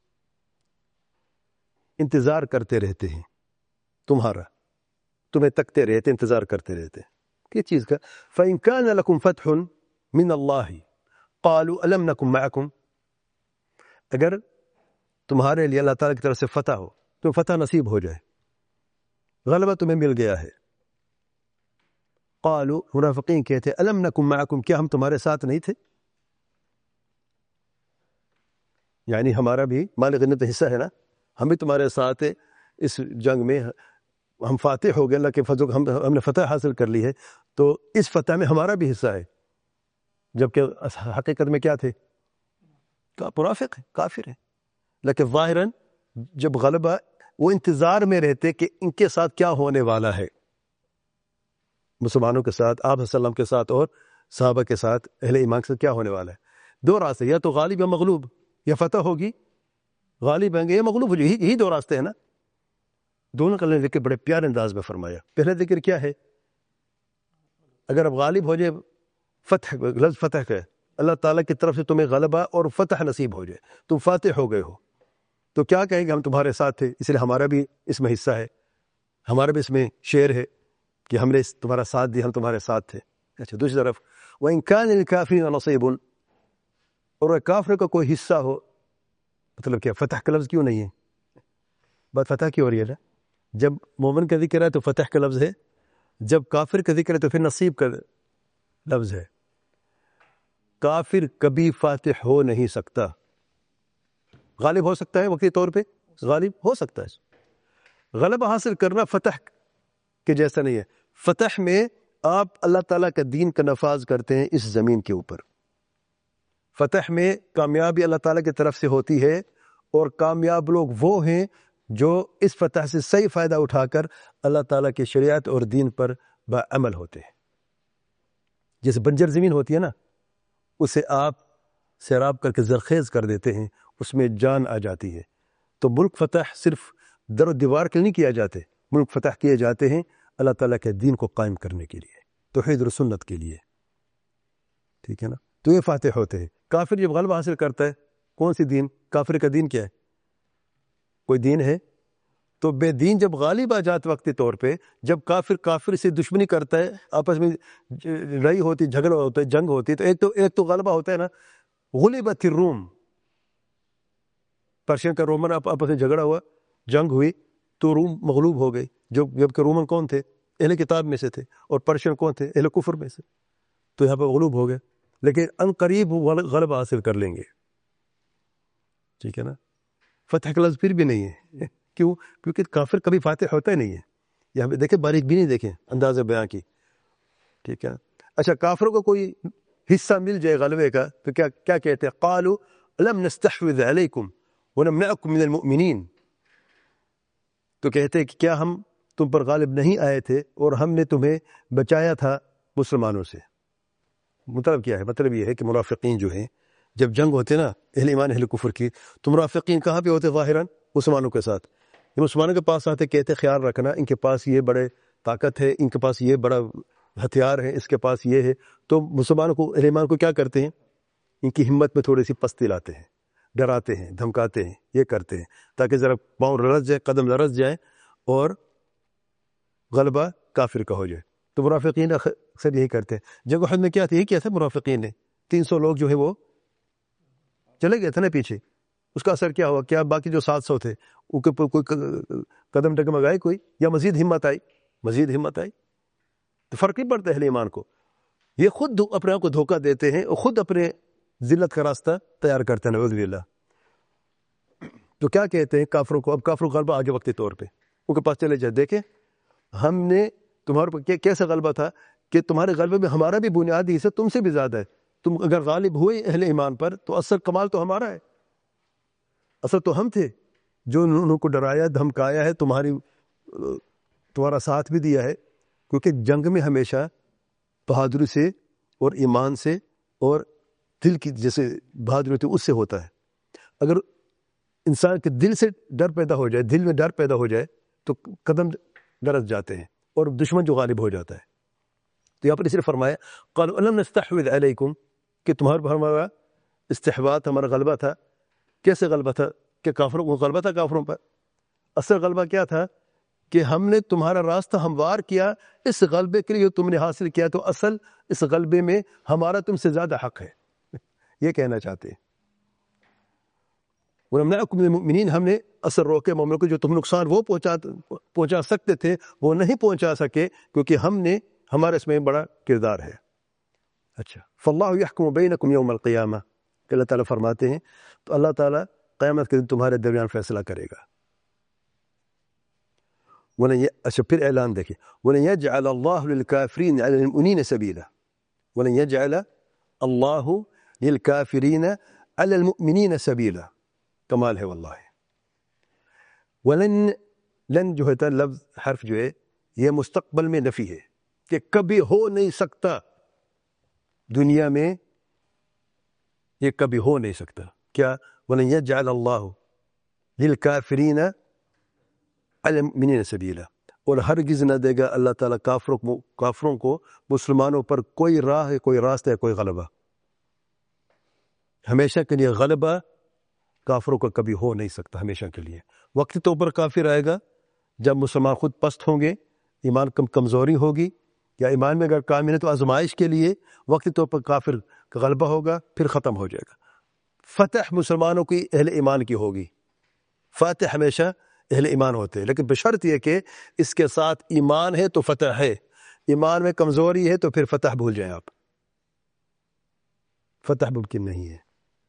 [SPEAKER 1] انتظار کرتے رہتے ہیں تمہارا، تمہیں تکتے رہتے، انتظار کرتے رہتے ہیں کس چیز کا؟ فَإِن كَانَ لَكُمْ فَتْحٌ مِّنَ اللَّهِ قَالُوا أَلَمْ نَكُنْ مَعَكُمْ، اگر تمہارے لیے اللہ تعالیٰ کی طرف سے فتح ہو، تم فتح نصیب ہو جائے، غلبہ تمہیں مل گیا ہے، قالوا، منافقین کہتے أَلَمْ نَكُنْ مَعَكُمْ، کیا ہم تمہارے ساتھ نہیں تھے؟ یعنی ہمارا بھی مال غنیمت حصہ ہے نا، ہم بھی تمہارے ساتھ اس جنگ میں، ہم فاتح ہو گئے، اللہ کے فضل ہم ہم نے فتح حاصل کر لی ہے، تو اس فتح میں ہمارا بھی حصہ ہے، جبکہ حقیقت میں کیا تھے؟ منافق ہے، کافر ہے، لیکن ظاہراً جب غلبہ، وہ انتظار میں رہتے کہ ان کے ساتھ کیا ہونے والا ہے، مسلمانوں کے ساتھ، آپ صلی اللہ علیہ وسلم کے ساتھ اور صحابہ کے ساتھ، اہل ایمان کے ساتھ کیا ہونے والا ہے۔ دو راستے، یا تو غالب یا مغلوب، یا فتح ہوگی، غالب ہیں گے، یا مغلوب ہو جائے، یہی دو راستے ہیں نا۔ دونوں کا ذکر بڑے پیارے انداز میں فرمایا۔ پہلا ذکر کیا ہے؟ اگر اب غالب ہو جائے، فتح، لفظ فتح کا ہے، اللہ تعالیٰ کی طرف سے تمہیں غلبہ اور فتح نصیب ہو جائے، تم فاتح ہو گئے ہو، تو کیا کہیں گے؟ ہم تمہارے ساتھ تھے، اس لیے ہمارا بھی اس میں حصہ ہے، ہمارا بھی اس میں شیئر ہے کہ ہم نے تمہارا ساتھ دیا، ہم تمہارے ساتھ تھے۔ اچھا دوسری طرف وَإِن كَانَ لِلْكَافِرِينَ نَصِيبٌ، اور کافر کا کوئی حصہ ہو، مطلب کیا؟ فتح کا لفظ کیوں نہیں ہے؟ بات فتح کی ہو رہی ہے نا، جب مومن کا ذکر ہے تو فتح کا لفظ ہے، جب کافر کا ذکر ہے تو پھر نصیب کا لفظ ہے۔ کافر کبھی فاتح ہو نہیں سکتا، غالب ہو سکتا ہے وقتی طور پہ، غالب ہو سکتا ہے، غلبہ حاصل کرنا فتح کے جیسا نہیں ہے۔ فتح میں آپ اللہ تعالیٰ کا دین کا نفاذ کرتے ہیں اس زمین کے اوپر، فتح میں کامیابی اللہ تعالیٰ کی طرف سے ہوتی ہے، اور کامیاب لوگ وہ ہیں جو اس فتح سے صحیح فائدہ اٹھا کر اللہ تعالیٰ کی شریعت اور دین پر بعمل ہوتے ہیں۔ جیسے بنجر زمین ہوتی ہے نا، اسے آپ سیراب کر کے زرخیز کر دیتے ہیں، اس میں جان آ جاتی ہے۔ تو ملک فتح صرف در و دیوار کے لیے نہیں کیا جاتے، ملک فتح کیے جاتے ہیں اللہ تعالیٰ کے دین کو قائم کرنے کے لیے، توحید و سنت کے لیے، ٹھیک ہے نا؟ تو یہ فاتح ہوتے ہیں۔ کافر جب غلبہ حاصل کرتا ہے، کون سی دین؟ کافر کا دین کیا ہے؟ کوئی دین ہے؟ تو بے دین جب غالب آ جاتا وقتی طور پہ، جب کافر کافر سے دشمنی کرتا ہے، آپس میں لڑائی ہوتی، جھگڑا ہوتا ہے، جنگ ہوتی ہے، تو ایک تو ایک تو غلبہ ہوتا ہے نا، غلبت الروم، پرشین کا رومن آپس میں جھگڑا ہوا، جنگ ہوئی تو روم مغلوب ہو گئی، جو جبکہ رومن کون تھے؟ اہل کتاب میں سے تھے، اور پرشین کون تھے؟ اہل کفر میں سے، تو یہاں پہ غلوب ہو گئے، لیکن ان قریب وہ غلبہ حاصل کر لیں گے، ٹھیک ہے نا؟ فتح کا لفظ پھر بھی نہیں ہے، کیوں؟ کیونکہ کافر کبھی فاتح ہوتا ہی نہیں ہے، یہاں پہ دیکھیں باریک بھی نہیں دیکھیں انداز بیان کی، ٹھیک ہے نا؟ اچھا، کافروں کو کوئی حصہ مل جائے غلبے کا تو کیا کیا کہتے ہیں؟ قالوا لم نستحوذ علیکم ونمنعکم من المؤمنین، تو کہتے ہیں کہ کیا ہم تم پر غالب نہیں آئے تھے اور ہم نے تمہیں بچایا تھا مسلمانوں سے؟ مطلب کیا ہے؟ مطلب یہ ہے کہ منافقین جو ہیں جب جنگ ہوتے نا اہل ایمان اہل کفر کی، تو منافقین کہاں پہ ہوتے؟ ظاہراً مسلمانوں کے ساتھ، یہ مسلمانوں کے پاس آتے، کہتے خیال رکھنا ان کے پاس یہ بڑے طاقت ہے، ان کے پاس یہ بڑا ہتھیار ہے، اس کے پاس یہ ہے، تو مسلمانوں کو اہل ایمان کو کیا کرتے ہیں؟ ان کی ہمت میں تھوڑی سی پستی لاتے ہیں، ڈراتے ہیں، دھمکاتے ہیں، یہ کرتے ہیں تاکہ ذرا پاؤں لرز جائے، قدم لرز جائے اور غلبہ کافر کا ہو جائے۔ تو منافقین اکثر یہی کرتے ہیں۔ جنگ احد میں کیا تھا؟ یہی کیا تھا منافقین نے، تین سو لوگ جو ہے وہ چلے گئے تھے نا پیچھے، اس کا اثر کیا ہوا؟ کیا باقی جو سات سو تھے ان کے کوئی قدم ڈگمگائے کوئی، یا مزید ہمت آئی؟ مزید ہمت آئی۔ تو فرق نہیں پڑتا اہل ایمان کو، یہ خود اپنے آپ کو دھوکہ دیتے ہیں اور خود اپنے ذلت کا راستہ تیار کرتے ہیں، نعوذ باللہ۔ تو کیا کہتے ہیں کافروں کو؟ اب کافروں کو غلبہ آگے وقتی طور پہ ان کے پاس چلے جائے، دیکھیں ہم نے تمہارے پر کیسا غلبہ تھا کہ تمہارے غلبے میں ہمارا بھی بنیادی حصہ تم سے بھی زیادہ ہے، تم اگر غالب ہوئے اہل ایمان پر تو اصل کمال تو ہمارا ہے، اصل تو ہم تھے جو انہوں کو ڈرایا، دھمکایا ہے، تمہاری تمہارا ساتھ بھی دیا ہے، کیونکہ جنگ میں ہمیشہ بہادری سے اور ایمان سے اور دل کی جیسے بہادری ہوتی ہے اس سے ہوتا ہے۔ اگر انسان کے دل سے ڈر پیدا ہو جائے، دل میں ڈر پیدا ہو جائے تو قدم لرز جاتے ہیں اور دشمن جو غالب ہو جاتا ہے۔ تو یہاں پر اس نے فرمایا قالوا الم نستحوذ علیکم، کہ تمہارے پر ہمارا استحواذ، ہمارا غلبہ تھا۔ کیسے غلبہ تھا؟ کہ کافروں کو غلبہ تھا کافروں پر۔ اصل غلبہ کیا تھا؟ کہ ہم نے تمہارا راستہ ہموار کیا، اس غلبے کے لیے تم نے حاصل کیا، تو اصل اس غلبے میں ہمارا تم سے زیادہ حق ہے، یہ کہنا چاہتے ہیں۔ وَنَمْنَعَكُمْ مِنَ الْمُؤْمِنِينَ، ہم نے اثر روکے مومنوں کو، جو تم نقصان وہ پہنچا پہنچا سکتے تھے وہ نہیں پہنچا سکے، کیونکہ ہم نے ہمارا اس میں بڑا کردار ہے۔ اچھا، فاللہ یحکم بینکم یوم القیامہ، کہ اللہ تعالیٰ فرماتے ہیں تو اللہ تعالیٰ قیامت کے دن تمہارے درمیان فیصلہ کرے گا۔ اچھا پھر اعلان دیکھیں، وَلَن يَجْعَلَ اللَّهُ لِلْكَافِرِينَ عَلَى الْمُؤْمِنِينَ سَبِيلًا، وَلَن يَجْعَلَ اللَّهُ لِلْكَافِرِينَ عَلَى الْمُؤْمِنِينَ سَبِيلًا، کمال ہے واللہ۔ ولن، لن جو ہے لفظ حرف جو ہے یہ مستقبل میں نفی ہے، کہ کبھی ہو نہیں سکتا، دنیا میں یہ کبھی ہو نہیں سکتا۔ کیا؟ ولن يجعل اللہ للکافرین علی المؤمنین سبیلا، اور ہرگز نہ دے گا اللہ تعالیٰ کافروں کو کافروں کو مسلمانوں پر کوئی راہ ہے، کوئی راستہ ہے، کوئی غلبہ۔ ہمیشہ کے لیے غلبہ کافروں کا کبھی ہو نہیں سکتا، ہمیشہ کے لیے۔ وقتی طور پر کافر آئے گا جب مسلمان خود پست ہوں گے، ایمان کم کمزوری ہوگی، یا ایمان میں اگر کامل ہے تو آزمائش کے لیے وقتی طور پر کافر کا غلبہ ہوگا، پھر ختم ہو جائے گا۔ فتح مسلمانوں کی اہل ایمان کی ہوگی، فاتح ہمیشہ اہل ایمان ہوتے ہیں، لیکن بشرط یہ کہ اس کے ساتھ ایمان ہے تو فتح ہے، ایمان میں کمزوری ہے تو پھر فتح بھول جائیں آپ، فتح ممکن نہیں ہے۔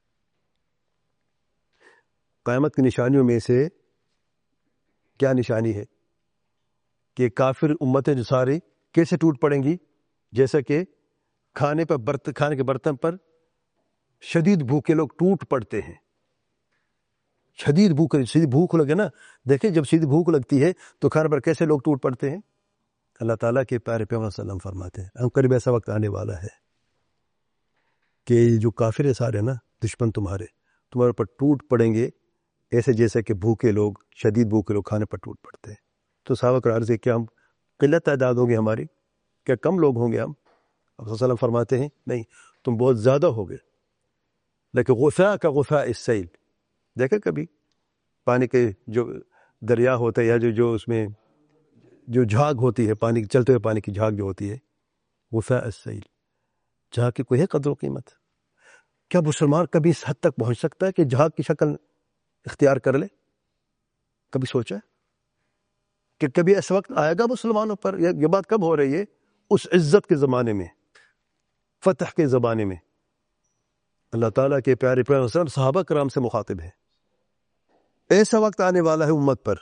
[SPEAKER 1] قیامت کی نشانیوں میں سے کیا نشانی ہے؟ کہ کافر امتیں جو ساری کیسے ٹوٹ پڑیں گی؟ جیسا کہ کھانے پر برتن کھانے کے برتن پر شدید بھوکے لوگ ٹوٹ پڑتے ہیں۔ شدید بھوک شدید بھوک لگے نا، دیکھیں جب شدید بھوک لگتی ہے تو کھانے پر کیسے لوگ ٹوٹ پڑتے ہیں؟ اللہ تعالیٰ کے پیارے پیغمبر صلی اللہ علیہ وسلم فرماتے ہیں ہم قریب ایسا وقت آنے والا ہے کہ جو کافر سارے نا دشمن تمہارے تمہارے پر ٹوٹ پڑیں گے، ایسے جیسے کہ بھوکے لوگ شدید بھوکے لوگ کھانے پر ٹوٹ پڑتے ہیں۔ تو صحابہ کا عرض ہے کہ ہم قلت تعداد ہوں گے ہماری، کیا کم لوگ ہوں گے ہم؟ اب صلی اللہ علیہ وسلم فرماتے ہیں نہیں، تم بہت زیادہ ہوگے، لیکن غثاء کا غثاء السیل، دیکھیں کبھی پانی کے جو دریا ہوتا ہے یا جو جو اس میں جو جھاگ ہوتی ہے پانی چلتے ہوئے پانی کی جھاگ جو ہوتی ہے وفاء السیل، جہاں کی کوئی ہے قدر و قیمت؟ کیا مسلمان کبھی اس حد تک پہنچ سکتا ہے کہ جھاگ کی شکل اختیار کر لے؟ کبھی سوچا کہ کبھی ایسا وقت آئے گا مسلمانوں پر؟ یہ بات کب ہو رہی ہے؟ اس عزت کے زمانے میں، فتح کے زمانے میں اللہ تعالیٰ کے پیارے پیارے وسلم صحابہ کرام سے مخاطب ہے، ایسا وقت آنے والا ہے امت پر،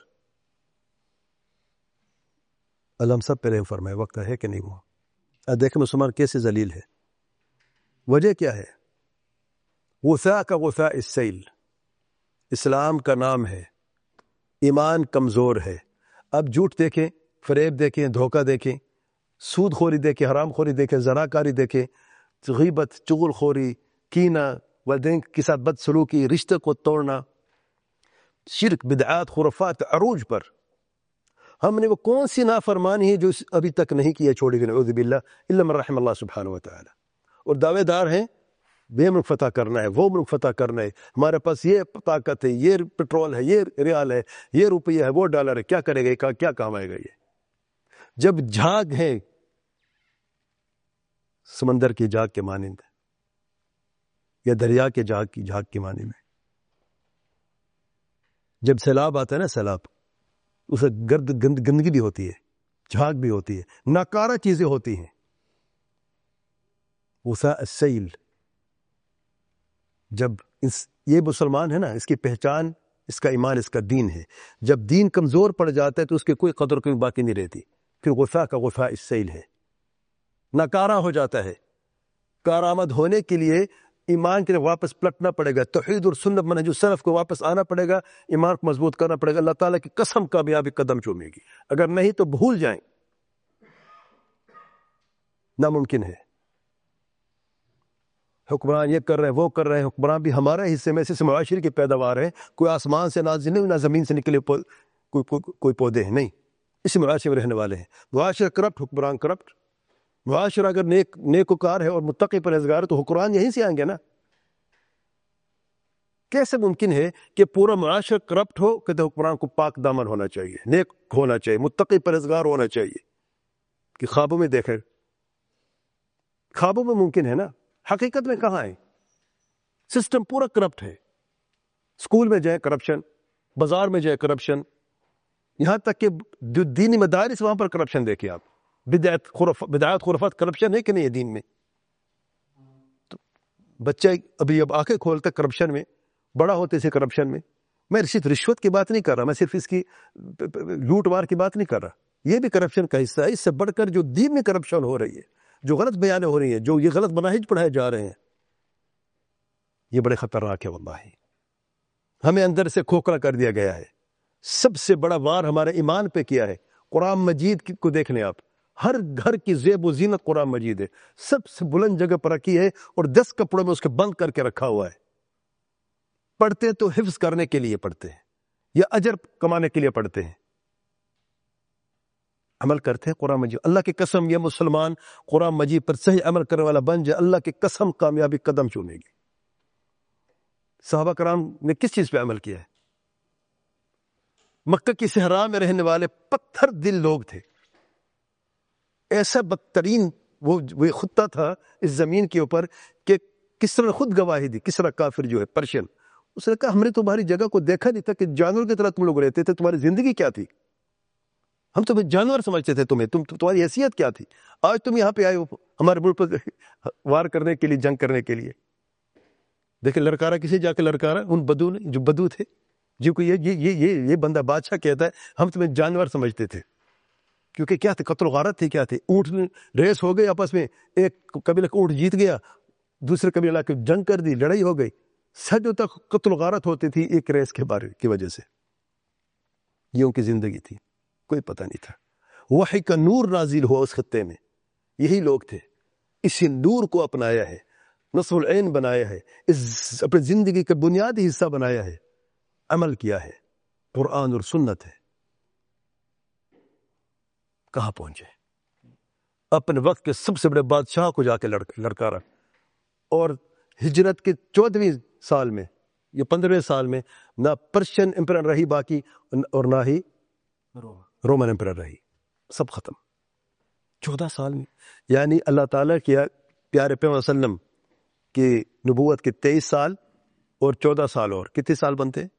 [SPEAKER 1] اللہ ہم سب پہ رحم فرمائے۔ وقت ہے کہ نہیں ہوا؟ اب دیکھیں مسلمان کیسے ذلیل ہے۔ وجہ کیا ہے؟ غثاء کا غثاء السیل، اسلام کا نام ہے، ایمان کمزور ہے۔ اب جھوٹ دیکھیں، فریب دیکھیں، دھوکہ دیکھیں، سود خوری دیکھیں، حرام خوری دیکھیں، زناکاری دیکھیں، غیبت، چغل خوری، کینہ، والدین کے ساتھ بد سلوکی، رشتے کو توڑنا، شرک، بدعات، خرافات عروج پر۔ ہم نے وہ کون سی نافرمانی ہے جو ابھی تک نہیں کیا چھوڑی گئی؟ نعوذ باللہ الا من رحم اللہ سبحانہ و تعالی۔ اور دعوے دار ہیں بے ملک فتح کرنا ہے، وہ ملک فتح کرنا ہے، ہمارے پاس یہ طاقت ہے، یہ پٹرول ہے، یہ ریال ہے، یہ روپیہ ہے، وہ ڈالر ہے، کیا کرے گا؟ کیا کام آئے گا یہ؟ جب جھاگ ہے سمندر کی جھاگ کے مانند یا دریا کے جھاگ کی جھاگ کے معنی میں، جب سیلاب آتا ہے نا، سیلاب اسے گرد گند گندگی بھی ہوتی ہے، جھاگ بھی ہوتی ہے، ناکارہ چیزیں ہوتی ہیں۔ غثاء السیل، جب اس یہ مسلمان ہے نا، اس کی پہچان اس کا ایمان، اس کا دین ہے۔ جب دین کمزور پڑ جاتا ہے تو اس کی کوئی قدر کوئی باقی نہیں رہتی، پھر غثاء کا غثاء السیل ہے، ناکارہ ہو جاتا ہے۔ کارآمد ہونے کے لیے ایمان کی طرف واپس پلٹنا پڑے گا، توحید اور سنت منہج السلف کو واپس آنا پڑے گا، ایمان کو مضبوط کرنا پڑے گا۔ اللہ تعالیٰ کی قسم کامیابی قدم چومے گی، اگر نہیں تو بھول جائیں، ناممکن ہے۔ حکمران یہ کر رہے ہیں، وہ کر رہے ہیں، حکمران بھی ہمارے حصے میں سے معاشرے کی پیداوار ہے، کوئی آسمان سے نازل نہیں، نہ زمین سے نکلے کوئی کوئی کوئی پودے ہیں، نہیں، اسی معاشرے میں رہنے والے ہیں۔ معاشرہ کرپٹ، حکمران کرپٹ۔ معاشرہ اگر نیک نیکوکار ہے اور متقی پرہیزگار ہے تو حکمران یہیں سے آئیں گے نا۔ کیسے ممکن ہے کہ پورا معاشرہ کرپٹ ہو؟ کہتے حکمران کو پاک دامن ہونا چاہیے، نیک ہونا چاہیے، متقی پرہیزگار ہونا چاہیے، کہ خوابوں میں دیکھے۔ خوابوں میں ممکن ہے نا، حقیقت میں کہاں ہے؟ سسٹم پورا کرپٹ ہے۔ اسکول میں جائے کرپشن، بازار میں جائے کرپشن، یہاں تک کہ جو دینی مدارس وہاں پر کرپشن دیکھیں آپ۔ بدعت خرافات بدعات خرافات کرپشن ہے کہ نہیں ہے دین میں؟ تو بچہ ابھی اب آنکھیں کھولتا کرپشن میں، بڑا ہوتے سے کرپشن میں۔ میں صرف رشوت کی بات نہیں کر رہا، میں صرف اس کی لوٹ مار کی بات نہیں کر رہا، یہ بھی کرپشن کا حصہ ہے۔ اس سے بڑھ کر جو دین میں کرپشن ہو رہی ہے، جو غلط بیانیں ہو رہی ہیں، جو یہ غلط مناہج پڑھائے جا رہے ہیں، یہ بڑے خطرناک ہے واللہ۔ ہمیں اندر سے کھوکھلا کر دیا گیا ہے۔ سب سے بڑا وار ہمارے ایمان پہ کیا ہے؟ قرآن مجید کو دیکھ لیں آپ، ہر گھر کی زیب و زینت قرآن مجید ہے، سب سے بلند جگہ پر رکھی ہے، اور دس کپڑوں میں اس کے بند کر کے رکھا ہوا ہے۔ پڑھتے تو حفظ کرنے کے لیے پڑھتے ہیں یا اجر کمانے کے لیے پڑھتے ہیں، عمل کرتے ہیں قرآن مجید۔ اللہ کی قسم یہ مسلمان قرآن مجید پر صحیح عمل کرنے والا بن جائے، اللہ کی قسم کامیابی قدم چومے گی۔ صحابہ کرام نے کس چیز پہ عمل کیا ہے؟ مکہ کی صحرا میں رہنے والے پتھر دل لوگ تھے، ایسا بدترین وہ وہ خطہ تھا اس زمین کے اوپر کہ کسرا نے خود گواہی دی، کسرا کافر جو ہے پرشین، اس نے کہا ہم نے تمہاری جگہ کو دیکھا نہیں تھا کہ جانور کی طرح تم لوگ رہتے تھے، تمہاری زندگی کیا تھی؟ ہم تمہیں جانور سمجھتے تھے، تمہیں تم تمہاری حیثیت کیا تھی؟ آج تم یہاں پہ آئے ہو ہمارے ملک پر وار کرنے کے لیے، جنگ کرنے کے لیے۔ دیکھیں لڑکارا کسی جا کے لڑکارا ان بدو نے، جو بدو تھے، جن کو یہ یہ یہ یہ بندہ بادشاہ کہتا ہے ہم تمہیں جانور سمجھتے تھے، کیونکہ کیا تھے؟ قتل و غارت تھی، کیا تھے؟ اونٹ ریس ہو گئی آپس میں، ایک قبیلہ کا اونٹ جیت گیا، دوسرے قبیلہ کے جنگ کر دی، لڑائی ہو گئی، صدیوں تک قتل و غارت ہوتی تھی ایک ریس کے بارے کی وجہ سے۔ یہ ان کی زندگی تھی، کوئی پتہ نہیں تھا۔ وحی کا نور نازل ہوا اس خطے میں، یہی لوگ تھے، اسی نور کو اپنایا ہے، نصب العین بنایا ہے، اس اپنی زندگی کا بنیادی حصہ بنایا ہے، عمل کیا ہے، قرآن اور سنت ہے۔ کہاں پہنچے؟ اپنے وقت کے سب سے بڑے بادشاہ کو جا کے لڑکارا، اور ہجرت کے چودہویں سال میں یہ پندرہویں سال میں نہ پرشین امپرر رہی باقی اور نہ ہی رومن امپرر رہی، سب ختم چودہ سال میں. یعنی اللہ تعالیٰ کیا پیارے پیغمبر صلی اللہ علیہ وسلم کی نبوت کے تیئیس سال اور چودہ سال اور کتنے سال بنتے ہیں؟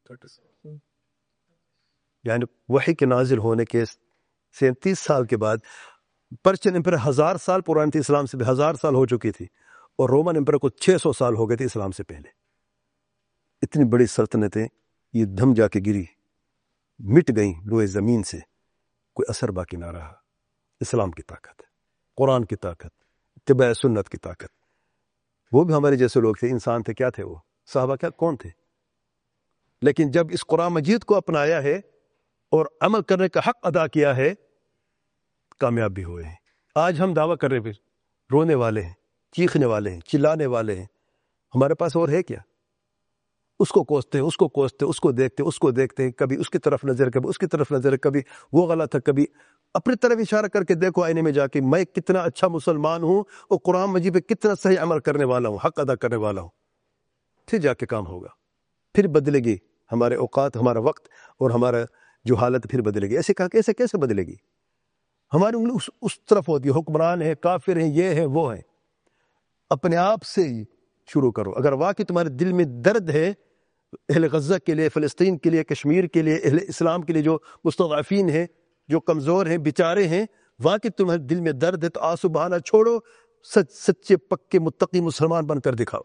[SPEAKER 1] یعنی وحی کے نازل ہونے کے سینتیس سال کے بعد پرشین امپرر ہزار سال پرانی تھی، اسلام سے بھی ہزار سال ہو چکی تھی، اور رومن امپرر کو چھ سو سال ہو گئے تھے اسلام سے پہلے. اتنی بڑی سلطنتیں یہ دھم جا کے گری، مٹ گئیں روئے زمین سے، کوئی اثر باقی نہ رہا. اسلام کی طاقت، قرآن کی طاقت، اتباع سنت کی طاقت. وہ بھی ہمارے جیسے لوگ تھے، انسان تھے. کیا تھے وہ صحابہ؟ کیا کون تھے؟ لیکن جب اس قرآن مجید کو اپنایا ہے اور عمل کرنے کا حق ادا کیا ہے، کامیاب بھی ہوئے ہیں. آج ہم دعویٰ کر رہے ہیں، رونے والے ہیں، چیخنے والے ہیں، چلانے والے ہیں. ہمارے پاس اور ہے کیا؟ اس کو کوستے ہیں، اس کو کوستے، اس کو دیکھتے اس کو دیکھتے ہیں، کبھی اس کی طرف نظر، کبھی اس کی طرف نظر، کبھی وہ غلط ہے، کبھی اپنی طرف اشارہ کر کے دیکھو آئینے میں جا کے، میں کتنا اچھا مسلمان ہوں اور قرآن مجید پہ کتنا صحیح عمل کرنے والا ہوں، حق ادا کرنے والا ہوں. پھر جا کے کام ہوگا، پھر بدلے گی ہمارے اوقات، ہمارا وقت اور ہمارا جو حالت پھر بدلے گی. ایسے کہا کہ ایسے کیسے بدلے گی؟ ہماری انگلی اس, اس طرف ہوتی ہے، حکمران ہیں، کافر ہیں، یہ ہیں، وہ ہیں. اپنے آپ سے شروع کرو. اگر واقعی تمہارے دل میں درد ہے اہل غزہ کے لیے، فلسطین کے لیے، کشمیر کے لیے، اہل اسلام کے لیے جو مستضعفین ہیں، جو کمزور ہیں، بیچارے ہیں، واقعی تمہارے دل میں درد ہے تو آنسو بہانا چھوڑو، سچ سچے پکے متقی مسلمان بن کر دکھاؤ.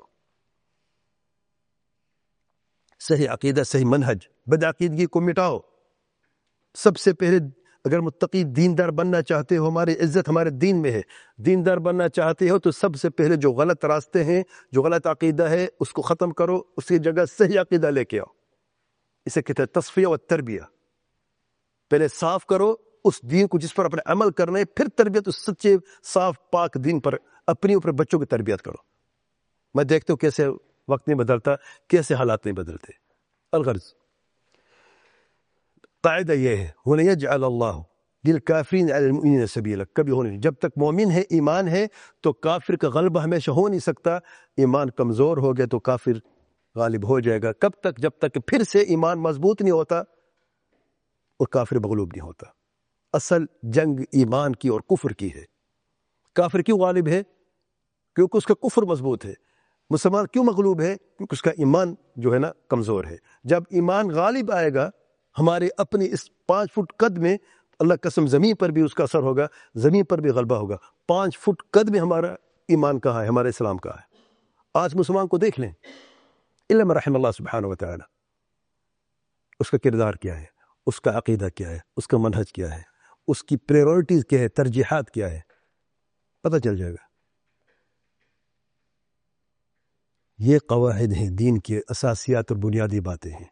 [SPEAKER 1] صحیح عقیدہ، صحیح منہج، بد عقیدگی کو مٹاؤ. سب سے پہلے اگر متقی دیندار بننا چاہتے ہو، ہماری عزت ہمارے دین میں ہے، دیندار بننا چاہتے ہو تو سب سے پہلے جو غلط راستے ہیں، جو غلط عقیدہ ہے، اس کو ختم کرو، اس کی جگہ صحیح عقیدہ لے کے آؤ. اسے کہتے ہیں تصفیہ و تربیہ. پہلے صاف کرو اس دین کو جس پر اپنے عمل کرنا ہے، پھر تربیت اس سچے صاف پاک دین پر اپنی اوپر بچوں کی تربیت کرو. میں دیکھتا ہوں کیسے وقت نہیں بدلتا، کیسے حالات نہیں بدلتے. الغرض قاعدہ یہ ہے، وَلَن يَجْعَلَ اللَّهُ لِلْكَافِرِينَ عَلَى الْمُؤْمِنِينَ سَبِيلًا. کبھی ہونے نہیں. جب تک مومن ہے، ایمان ہے، تو کافر کا غلبہ ہمیشہ ہو نہیں سکتا. ایمان کمزور ہو گیا تو کافر غالب ہو جائے گا. کب تک؟ جب تک پھر سے ایمان مضبوط نہیں ہوتا اور کافر مغلوب نہیں ہوتا. اصل جنگ ایمان کی اور کفر کی ہے. کافر کیوں غالب ہے؟ کیونکہ اس کا کفر مضبوط ہے. مسلمان کیوں مغلوب ہے؟ کیونکہ اس کا ایمان جو ہے نا کمزور ہے. جب ایمان غالب آئے گا ہمارے اپنے اس پانچ فٹ قد میں، اللہ قسم زمین پر بھی اس کا اثر ہوگا، زمین پر بھی غلبہ ہوگا. پانچ فٹ قد میں ہمارا ایمان کہاں ہے، ہمارا اسلام کہاں ہے؟ آج مسلمان کو دیکھ لیں، الا من رحم اللہ سبحانہ وتعالی. اس کا کردار کیا ہے، اس کا عقیدہ کیا ہے، اس کا منہج کیا ہے، اس کی پریورٹیز کیا ہے، ترجیحات کیا ہے، پتہ چل جائے گا. یہ قواعد ہیں دین کے، اساسیات اور بنیادی باتیں ہیں.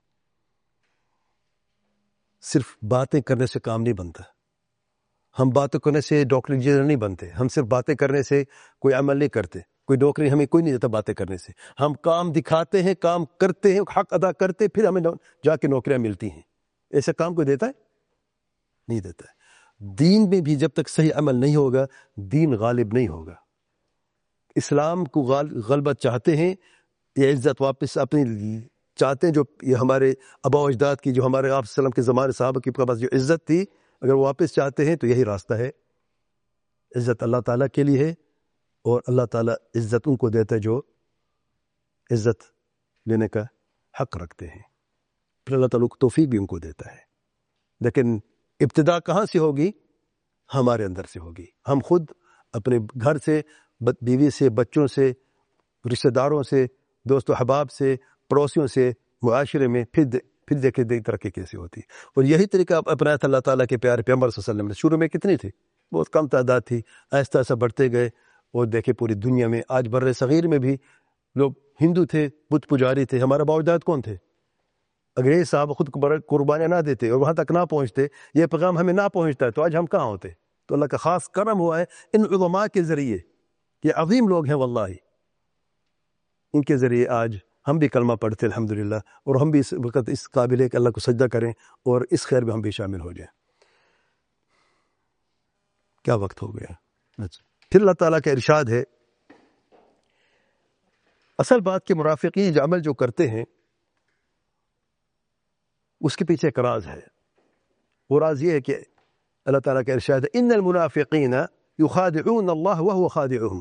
[SPEAKER 1] صرف باتیں کرنے سے کام نہیں بنتا. ہم باتیں کرنے سے ڈاکٹر انجینئر نہیں بنتے. ہم صرف باتیں کرنے سے کوئی عمل نہیں کرتے. کوئی نوکری ہمیں کوئی نہیں دیتا باتیں کرنے سے. ہم کام دکھاتے ہیں، کام کرتے ہیں، حق ادا کرتے، پھر ہمیں جا کے نوکریاں ملتی ہیں. ایسا کام کوئی دیتا ہے؟ نہیں دیتا ہے. دین میں بھی جب تک صحیح عمل نہیں ہوگا، دین غالب نہیں ہوگا. اسلام کو غلبہ چاہتے ہیں، یہ عزت واپس اپنی چاہتے ہیں، جو یہ ہمارے آباء و اجداد کی، جو ہمارے آپ صلی اللہ علیہ وسلم کے زمانے صحابہ کے پاس جو عزت تھی، اگر وہ واپس چاہتے ہیں تو یہی راستہ ہے. عزت اللہ تعالیٰ کے لیے ہے، اور اللہ تعالیٰ عزت ان کو دیتا ہے جو عزت لینے کا حق رکھتے ہیں. پھر اللہ تعالیٰ کو توفیق بھی ان کو دیتا ہے. لیکن ابتدا کہاں سے ہوگی؟ ہمارے اندر سے ہوگی. ہم خود اپنے گھر سے، بیوی سے، بچوں سے، رشتہ داروں سے، دوست و احباب سے، پڑوسیوں سے، معاشرے میں، پھر دے پھر دیکھے دیکھ ترقی کیسی ہوتی. اور یہی طریقہ اپنایا تھا اللہ تعالیٰ کے پیارے پیغمبر صلی اللہ علیہ وسلم نے. شروع میں کتنی تھی؟ بہت کم تعداد تھی. آہستہ آہستہ بڑھتے گئے. اور دیکھے پوری دنیا میں آج بر صغیر میں بھی لوگ ہندو تھے، بت پجاری تھے. ہمارے باپ داد کون تھے؟ اگر یہ صاحب خود قربانیاں نہ دیتے اور وہاں تک نہ پہنچتے، یہ پیغام ہمیں نہ پہنچتا ہے، تو آج ہم کہاں ہوتے؟ تو اللہ کا خاص کرم ہوا ہے ان علماء کے ذریعے. یہ عظیم لوگ ہیں واللہ. ان کے ذریعے آج ہم بھی کلمہ پڑھتے الحمدللہ، اور ہم بھی اس وقت اس قابل ہے کہ اللہ کو سجدہ کریں اور اس خیر میں ہم بھی شامل ہو جائیں. کیا وقت ہو گیا. پھر اللہ تعالیٰ کا ارشاد ہے، اصل بات کے مرافقین جو عمل جو کرتے ہیں اس کے پیچھے ایک راز ہے. وہ راز یہ ہے کہ اللہ تعالیٰ کا ارشاد ہے ان المنافقین یخادعون اللہ وهو خادعهم.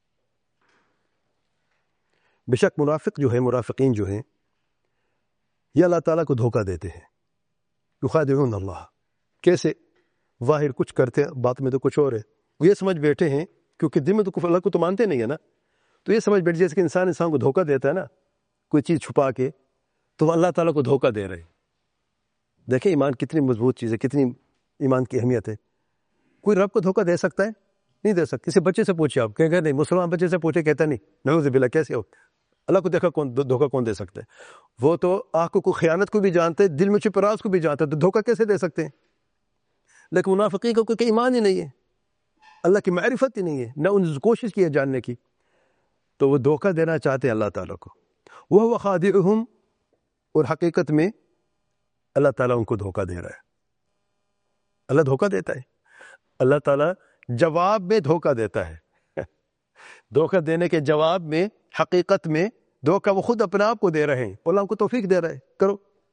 [SPEAKER 1] بے شک منافق جو ہے، منافقین جو ہیں، یہ اللہ تعالیٰ کو دھوکہ دیتے ہیں. یخادعون اللہ، کیسے؟ ظاہر کچھ کرتے ہیں، بات میں تو کچھ اور ہے. وہ یہ سمجھ بیٹھے ہیں، کیونکہ دل میں تو اللہ کو تو مانتے نہیں ہے نا، تو یہ سمجھ بیٹھے جیسے کہ انسان انسان کو دھوکہ دیتا ہے نا، کوئی چیز چھپا کے، تو وہ اللہ تعالیٰ کو دھوکہ دے رہے. دیکھیں ایمان کتنی مضبوط چیز ہے، کتنی ایمان کی اہمیت ہے. کوئی رب کو دھوکہ دے سکتا ہے؟ نہیں دے سکتا. کسی بچے سے پوچھے آپ، کہیں گے نہیں. مسلمان بچے سے پوچھے، کہتا نہیں. نعوذ باللہ، کیسے ہو؟ اللہ کو دیکھا کون دھوکہ کون دے سکتا ہے؟ وہ تو آنکھوں کو خیانت کو بھی جانتے، دل میں چھپے راز کو بھی جانتے، تو دھوکہ کیسے دے سکتے ہیں؟ لیکن منافقین کو کوئی ایمان ہی نہیں ہے، اللہ کی معرفت ہی نہیں ہے، نہ ان کوشش کی ہے جاننے کی، تو وہ دھوکہ دینا چاہتے ہیں اللہ تعالیٰ کو. وہ خادعهم، اور حقیقت میں اللہ تعالیٰ ان کو دھوکہ دے رہا ہے. اللہ دھوکہ دیتا ہے، اللہ تعالیٰ جواب میں دھوکہ دیتا ہے. دھوکہ دینے کے جواب میں حقیقت میں دھوکہ وہ خود اپنے آپ کو دے رہے ہیں. اللہ ان کو توفیق دے رہا ہے، کرو.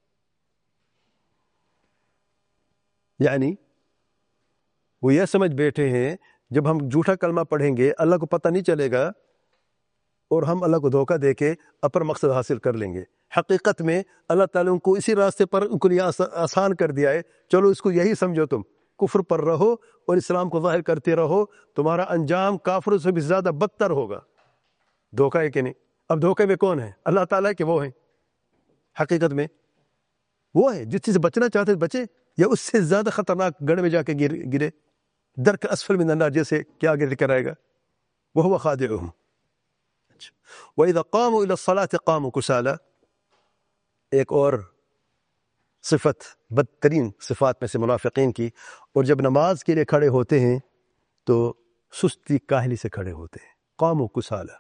[SPEAKER 1] یعنی وہ یہ سمجھ بیٹھے ہیں جب ہم جھوٹا کلمہ پڑھیں گے اللہ کو پتہ نہیں چلے گا، اور ہم اللہ کو دھوکہ دے کے اپنا مقصد حاصل کر لیں گے. حقیقت میں اللہ تعالیٰ ان کو اسی راستے پر ان کو لیے آسان کر دیا ہے. چلو اس کو یہی سمجھو، تم کفر پر رہو اور اسلام کو ظاہر کرتے رہو، تمہارا انجام کافروں سے بھی زیادہ بدتر ہوگا. دھوکہ ہے کہ نہیں؟ اب دھوکے میں کون ہے؟ اللہ تعالیٰ کے وہ ہیں. حقیقت میں وہ ہے جس چیز سے بچنا چاہتے بچے، یا اس سے زیادہ خطرناک گڑھ میں جا کے گر گرے. درک اسفل من النار، جیسے کیا آگے ذکر آئے گا. وَهُوَ خَادِعُهُمْ. وَإِذَا قَامُوا إِلَى الصَّلَاةِ قَامُوا كُسَالَىٰ. ایک اور صفت بدترین صفات میں سے منافقین کی، اور جب نماز کے لیے کھڑے ہوتے ہیں تو سستی کاہلی سے کھڑے ہوتے ہیں. قاموا کسالى.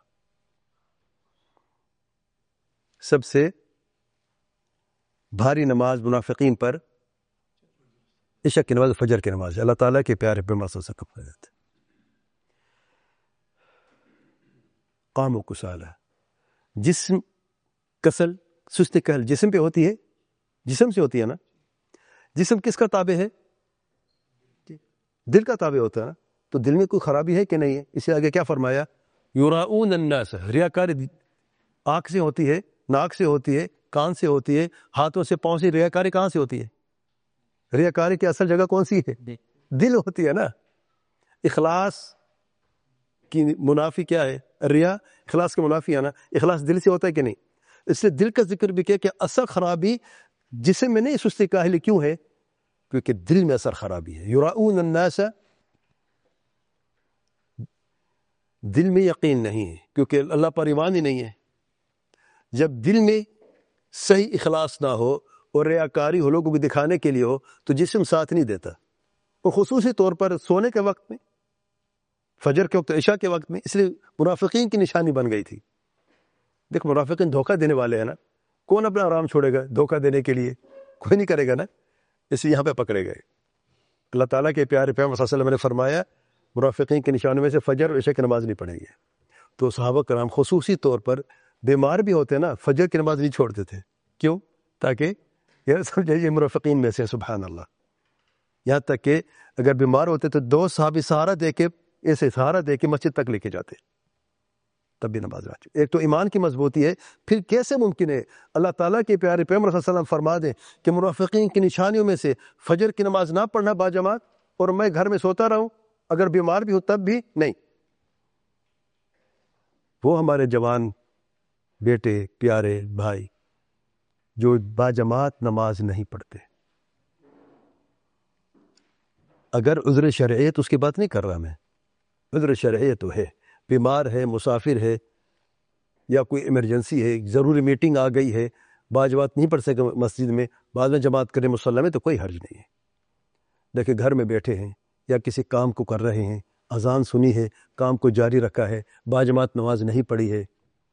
[SPEAKER 1] سب سے بھاری نماز منافقین پر عشاء کی نماز، فجر کی نماز. اللہ تعالیٰ کے پیارے پیغمبر صلی اللہ علیہ وسلم کا قاموا کسالى. جسم کسل، سستی کہل جسم پہ ہوتی ہے، جسم سے ہوتی ہے نا. جسم کس کا تابع ہے؟ دل کا تابع ہوتا ہے نا. تو دل میں کوئی خرابی ہے کہ نہیں ہے؟ اس سے آگے کیا فرمایا؟ یراؤون الناس. ریاکاری آنکھ سے ہوتی ہے، ناک سے ہوتی ہے، کان سے ہوتی ہے، ہاتھوں سے، پاؤں سے. ریاکاری کہاں سے ہوتی ہے؟ ریاکاری کی اصل جگہ کون سی ہے؟ دل ہوتی ہے نا. اخلاص کی منافی کیا ہے؟ ریا. اخلاص کے منافی ہے نا. اخلاص دل سے ہوتا ہے کہ نہیں؟ اس لیے دل کا ذکر بھی کیا کہ اثر خرابی جسم میں نہیں. سستی کاہلی کیوں ہے؟ کیونکہ دل میں اثر خرابی ہے. یراؤون الناس، دل میں یقین نہیں ہے، کیونکہ اللہ پر ایمان ہی نہیں ہے. جب دل میں صحیح اخلاص نہ ہو اور ریاکاری ہو، لوگوں کو دکھانے کے لیے ہو، تو جسم ساتھ نہیں دیتا. اور خصوصی طور پر سونے کے وقت میں، فجر کے وقت، عشاء کے وقت میں. اس لیے منافقین کی نشانی بن گئی تھی. دیکھ منافقین دھوکہ دینے والے ہیں نا. کون اپنا آرام چھوڑے گا دھوکہ دینے کے لیے؟ کوئی نہیں کرے گا نا. اس لیے یہاں پہ پکڑے گئے. اللہ تعالیٰ کے پیارے پیغمبر صلی اللہ علیہ وسلم نے فرمایا منافقین کے نشانوں میں سے فجر اور عشاء کی نماز نہیں پڑھیں گے. تو صحابہ کرام خصوصی طور پر بیمار بھی ہوتے نا، فجر کی نماز نہیں چھوڑتے تھے. کیوں؟ تاکہ یہ سمجھے یہ منافقین میں سے. سبحان اللہ. یہاں تک کہ اگر بیمار ہوتے تو دو صحابی سہارا دے کے، ایسے سہارا دے کے مسجد تک لے کے جاتے، تب بھی نماز راجع. ایک تو ایمان کی مضبوطی ہے. پھر کیسے ممکن ہے اللہ تعالیٰ کے پیارے پیغمبر صلی اللہ علیہ وسلم فرما دیں کہ منافقین کی نشانیوں میں سے فجر کی نماز نہ پڑھنا باجماعت، اور میں گھر میں سوتا رہوں، اگر بیمار بھی ہوں تب بھی نہیں. وہ ہمارے جوان بیٹے، پیارے بھائی جو باجماعت نماز نہیں پڑھتے، اگر عذر شرعی تو اس کی بات نہیں کر رہا میں. عذر شرعی تو ہے، بیمار ہے، مسافر ہے، یا کوئی ایمرجنسی ہے، ضروری میٹنگ آ گئی ہے، باجماعت نہیں پڑھ سکے مسجد میں، بعد میں جماعت کرے مصلی میں، تو کوئی حرج نہیں ہے. دیکھیں گھر میں بیٹھے ہیں یا کسی کام کو کر رہے ہیں، اذان سنی ہے، کام کو جاری رکھا ہے، باجماعت نماز نہیں پڑھی ہے،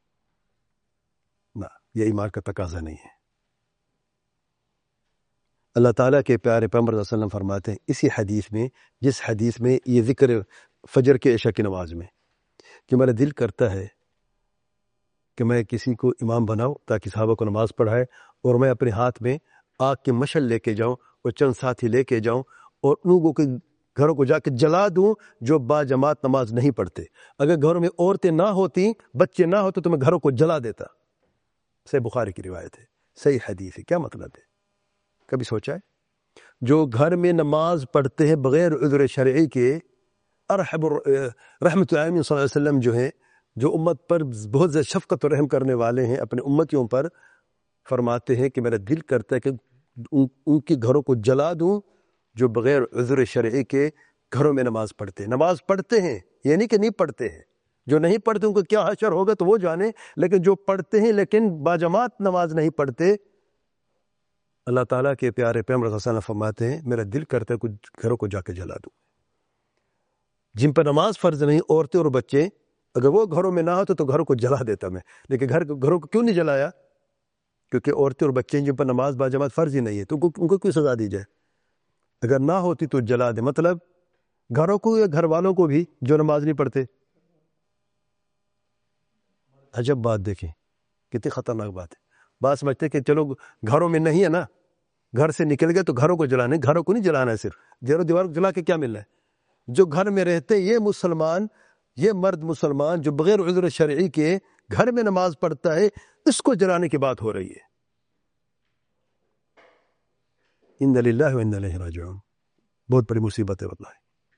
[SPEAKER 1] نہ، یہ ایمان کا تقاضا نہیں ہے. اللہ تعالیٰ کے پیارے پیغمبر صلی اللہ علیہ وسلم فرماتے ہیں اسی حدیث میں، جس حدیث میں یہ ذکر فجر کے عشاء کی نماز میں، کہ میرا دل کرتا ہے کہ میں کسی کو امام بناؤں تاکہ صحابہ کو نماز پڑھائے، اور میں اپنے ہاتھ میں آگ کی مشعل لے کے جاؤں اور چند ساتھی لے کے جاؤں اور ان لوگوں کے گھروں کو جا کے جلا دوں جو با جماعت نماز نہیں پڑھتے. اگر گھروں میں عورتیں نہ ہوتی، بچے نہ ہوتے تو میں گھروں کو جلا دیتا. صحیح بخاری کی روایت ہے، صحیح حدیث ہے. کیا مطلب ہے؟ کبھی سوچا ہے؟ جو گھر میں نماز پڑھتے ہیں بغیر عذر شرعی کے، ارحم رحمت العالمین صلی اللہ علیہ وسلم جو ہیں، جو امت پر بہت زیادہ شفقت و رحم کرنے والے ہیں اپنے امتیوں پر، فرماتے ہیں کہ میرا دل کرتا ہے کہ ان کے گھروں کو جلا دوں جو بغیر عذر شرعی کے گھروں میں نماز پڑھتے ہیں. نماز پڑھتے ہیں یہ نہیں کہ نہیں پڑھتے ہیں. جو نہیں پڑھتے ان کو کیا حشر ہوگا تو وہ جانے، لیکن جو پڑھتے ہیں لیکن باجماعت نماز نہیں پڑھتے، اللہ تعالیٰ کے پیارے پیغمبر صلی اللہ علیہ وسلم فرماتے ہیں میرا دل کرتا ہے کچھ گھروں کو جا کے جلا دوں. جن پر نماز فرض نہیں، عورتیں اور بچے، اگر وہ گھروں میں نہ ہوتے تو گھروں کو جلا دیتا میں. لیکن گھر گھروں کو کیوں نہیں جلایا؟ کیونکہ عورتیں اور بچے جن پر نماز باجماعت فرض ہی نہیں ہے تو ان کو کیوں سزا دی جائے؟ اگر نہ ہوتی تو جلا دے. مطلب گھروں کو یا گھر والوں کو بھی جو نماز نہیں پڑھتے. عجب بات دیکھیں، کتنی خطرناک بات ہے. بات سمجھتے کہ چلو گھروں میں نہیں ہے نا، گھر سے نکل گئے تو گھروں کو جلانے. گھروں کو نہیں جلانا ہے، صرف دیرو دیوار کو جلا کے کیا ملنا ہے؟ جو گھر میں رہتے یہ مسلمان، یہ مرد مسلمان جو بغیر عذر شرعی کے گھر میں نماز پڑھتا ہے، اس کو جلانے کی بات ہو رہی ہے. ان للہ و انا الیہ راجعون. بہت بڑی مصیبت ہے واللہ.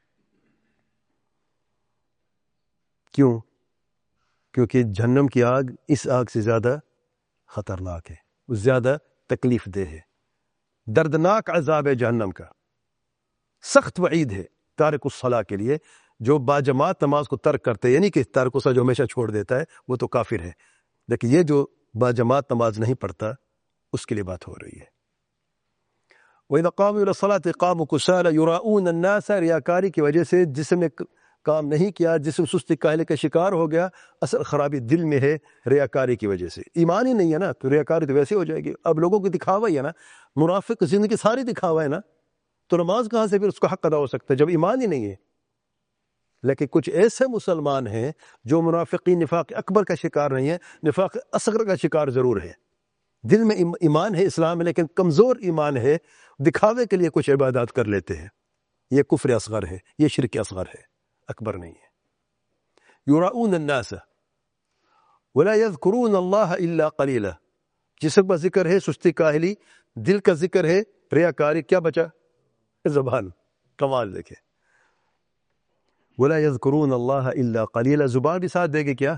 [SPEAKER 1] کیوں؟ کیونکہ جہنم کی آگ اس آگ سے زیادہ خطرناک ہے، زیادہ تکلیف دہ ہے. دردناک عذاب ہے جہنم کا، سخت وعید ہے تارک الصلاح کے لیے. جو باجماعت نماز کو ترک کرتے، یعنی کہ تارک الصلاح جو ہمیشہ چھوڑ دیتا ہے وہ تو کافر ہے، لیکن یہ جو باجماعت نماز نہیں پڑھتا اس کے لیے بات ہو رہی ہے. وَإِذَا قَامُوا إِلَى الصَّلَاةِ قَامُوا كُسَالَىٰ يُرَاءُونَ النَّاسَ. ریاکاری کی وجہ سے جسم نے کام نہیں کیا، جسم سستی کاہلی کا شکار ہو گیا. اصل خرابی دل میں ہے ریاکاری کی وجہ سے. ایمان ہی نہیں ہے نا تو ریاکاری تو ویسے ہو جائے گی. اب لوگوں کو دکھاوا ہی ہے نا، منافق زندگی ساری دکھاوا ہے نا، تو نماز کہاں سے پھر اس کا حق ادا ہو سکتا ہے جب ایمان ہی نہیں ہے. لیکن کچھ ایسے مسلمان ہیں جو منافقین نفاق اکبر کا شکار نہیں ہے، نفاق اصغر کا شکار ضرور ہے. دل میں ایمان ہے، اسلام ہے، لیکن کمزور ایمان ہے، دکھاوے کے لیے کچھ عبادات کر لیتے ہیں. یہ کفر اصغر ہے، یہ شرک اصغر ہے، اکبر نہیں ہے. یراؤون الناس ولا یذکرون اللہ الا قلیلا. جسم کا ذکر ہے سستی کاہلی، دل کا ذکر ہے ریاکاری. کیا بچا؟ زبان. کمال دیکھے. ولا یذکرون اللہ الا قلیلا. زبان بھی ساتھ دے گی کیا؟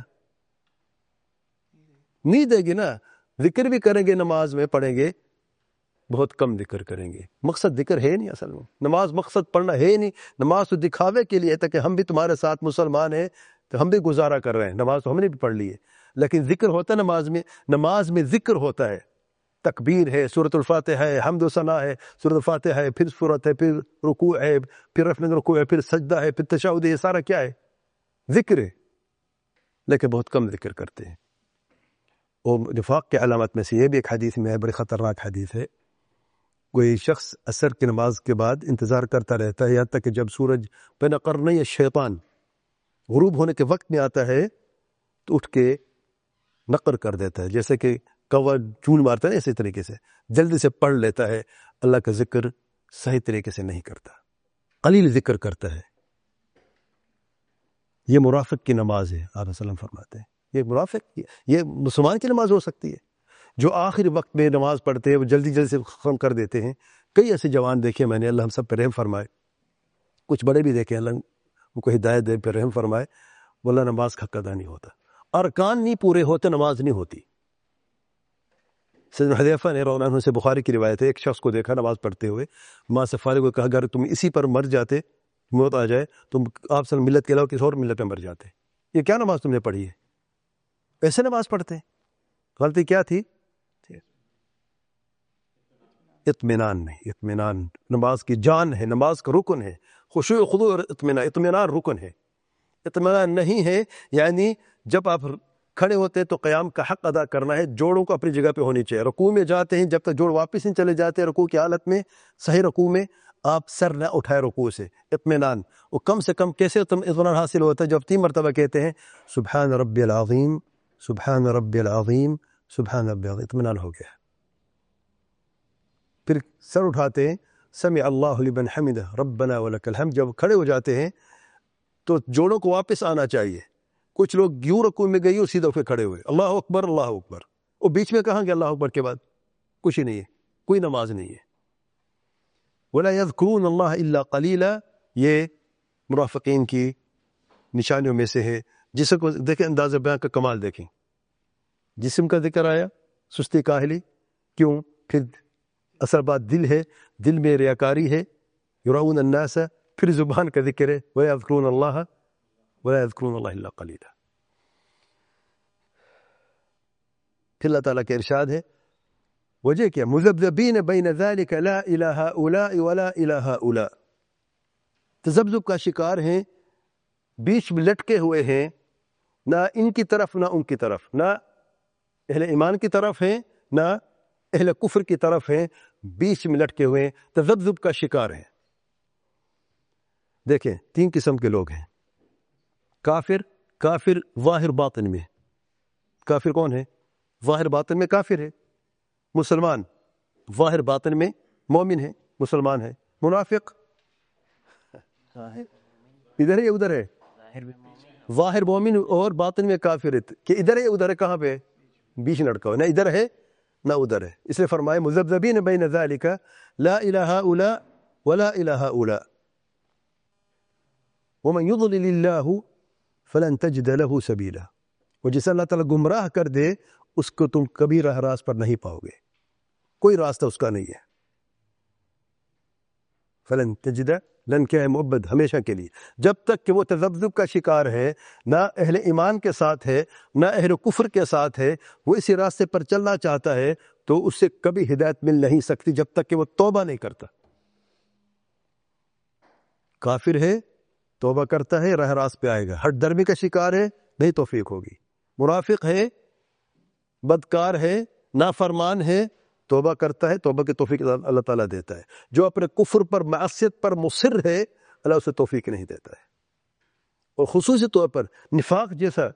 [SPEAKER 1] نہیں دے گی نا. ذکر بھی کریں گے، نماز میں پڑھیں گے، بہت کم ذکر کریں گے. مقصد ذکر ہے نہیں اصل میں. نماز مقصد پڑھنا ہے نہیں. نماز تو دکھاوے کے لیے تھا کہ ہم بھی تمہارے ساتھ مسلمان ہیں تو ہم بھی گزارا کر رہے ہیں. نماز تو ہم نے بھی پڑھ لی ہے، لیکن ذکر ہوتا ہے نماز میں. نماز میں ذکر ہوتا ہے، تکبیر ہے، سورۃ الفاتحہ ہے، حمد و ثنا ہے، سورۃ الفاتحہ ہے، پھر سورت ہے، پھر رکوع ہے، پھر رفع من رکوع ہے، پھر سجدہ ہے، پھر تشہد ہے. یہ سارا کیا ہے؟ ذکر ہے. لیکن بہت کم ذکر کرتے ہیں. اور نفاق کی علامت میں سے یہ بھی ایک حدیث میں ہے، بڑی خطرناک حدیث ہے. کوئی شخص عصر کی نماز کے بعد انتظار کرتا رہتا ہے یہاں تک کہ جب سورج بین قرنی الشیطان غروب ہونے کے وقت میں آتا ہے تو اٹھ کے نقر کر دیتا ہے، جیسے کہ کوا چون مارتا ہے، اسی طریقے سے جلدی سے پڑھ لیتا ہے. اللہ کا ذکر صحیح طریقے سے نہیں کرتا، قلیل ذکر کرتا ہے. یہ منافق کی نماز ہے. آپ وسلم فرماتے ہیں یہ منافق، یہ مسلمان کی نماز ہو سکتی ہے جو آخری وقت میں نماز پڑھتے ہیں، وہ جلدی جلدی سے ختم کر دیتے ہیں. کئی ایسے جوان دیکھے میں نے، اللہ ہم سب پہ رحم فرمائے. کچھ بڑے بھی دیکھے، اللہ ان کو ہدایت دے، پہ رحم فرمائے. واللہ نماز کا حق ادا نہیں ہوتا، ارکان نہیں پورے ہوتے، نماز نہیں ہوتی. سیدنا حذیفہ نے رضی اللہ عنہ سے بخاری کی روایت ہے، ایک شخص کو دیکھا نماز پڑھتے ہوئے، ماں سے فارغ کو کہا اگر تم اسی پر مر جاتے، موت آ جائے، تم آپ سے ملت کے علاوہ کسی اور ملت پہ مر جاتے. یہ کیا نماز تم نے پڑھی ہے؟ ایسے نماز پڑھتے ہیں. غلطی کیا تھی؟ اطمینان نہیں. اطمینان نماز کی جان ہے، نماز کا رکن ہے. خشوع و خضوع اور اطمینان، اطمینان رکن ہے. اطمینان نہیں ہے یعنی جب آپ کھڑے ہوتے ہیں تو قیام کا حق ادا کرنا ہے، جوڑوں کو اپنی جگہ پہ ہونی چاہیے. رکوع میں جاتے ہیں جب تک جوڑ واپس نہیں چلے جاتے رکوع کی حالت میں، صحیح رکوع میں آپ سر نہ اٹھائے رکوع سے. اطمینان. وہ کم سے کم کیسے اطمینان حاصل ہوتا ہے؟ جب تین مرتبہ کہتے ہیں سبحان ربی العظیم، سبحان ربی العظیم، سبحان ربی العظیم، اطمینان ہو گیا. پھر سر اٹھاتے ہیں سمع اللہ لمن حمدہ ربنا ولک الحمد. جب کھڑے ہو جاتے ہیں تو جوڑوں کو واپس آنا چاہیے. کچھ لوگ یوں رکوع میں گئی اور سیدھا پھر کھڑے ہوئے اللہ اکبر اللہ اکبر, اور بیچ میں کہاں گے اللہ اکبر کے بعد کچھ ہی نہیں ہے, کوئی نماز نہیں ہے. ولا یذکرون اللہ الا قلیلا, یہ منافقین کی نشانیوں میں سے ہے. جسم کو دیکھیں, انداز بیان کا کمال دیکھیں. جسم کا ذکر آیا, سستی کاہلی, کیوں؟ پھر اصل بات دل ہے, دل میں ریاکاری ہے, یراؤون الناس. پھر زبان کا ذکر ہے ولا یذکرون اللہ ولا یذکرون اللہ الا قلیلا. پھر اللہ تعالیٰ کا ارشاد ہے, وجہ کیا؟ مذبذبین بین ذلک لا الہ ہؤلاء ولا الہ ہؤلاء. تذبذب کا شکار ہیں, بیچ میں لٹکے ہوئے ہیں, نہ ان کی طرف نہ ان کی طرف, نہ اہل ایمان کی طرف ہیں نہ اہل کفر کی طرف ہیں, بیچ میں لٹکے ہوئے ہیں, تذبذب کا شکار ہیں. دیکھیں تین قسم کے لوگ ہیں. کافر, کافر ظاہر باطن میں. کافر کون ہے؟ ظاہر باطن میں کافر ہے. مسلمان ظاہر باطن میں مومن ہے, مسلمان ہے. منافق ادھر ہے ادھر ہے, ظاہر مومن اور باطن میں کافر ہے. کہ ادھر ہے ادھر ہے, کہاں پہ؟ بیچ لڑکا ہو, نہ ادھر ہے نہ ادھر ہے. اس لیے فرمائے مذبذبین بین ذالک لا الہ ہؤلاء ولا الہ ہؤلاء ومن یضلل اللہ فلن تجد له سبیلا. اور جسے اللہ تعالیٰ گمراہ کر دے اس کو تم کبھی راہ راست پر نہیں پاؤ گے, کوئی راستہ اس کا نہیں ہے. فلن تجد, لن کیا ہے؟ مؤبد, ہمیشہ کے لیے. جب تک کہ وہ تذبذب کا شکار ہے, نہ اہل ایمان کے ساتھ ہے نہ اہل کفر کے ساتھ ہے, وہ اسی راستے پر چلنا چاہتا ہے تو اس سے کبھی ہدایت مل نہیں سکتی جب تک کہ وہ توبہ نہیں کرتا. کافر ہے, توبہ کرتا ہے, راہ راست پہ آئے گا. ہٹ درمی کا شکار ہے, نہیں توفیق ہوگی. منافق ہے, بدکار ہے, نافرمان ہے, توبہ کرتا ہے, توبہ کی توفیق اللہ تعالیٰ دیتا ہے. جو اپنے کفر پر معصیت پر مصر ہے اللہ اسے توفیق نہیں دیتا ہے. اور خصوصی طور پر نفاق جیسا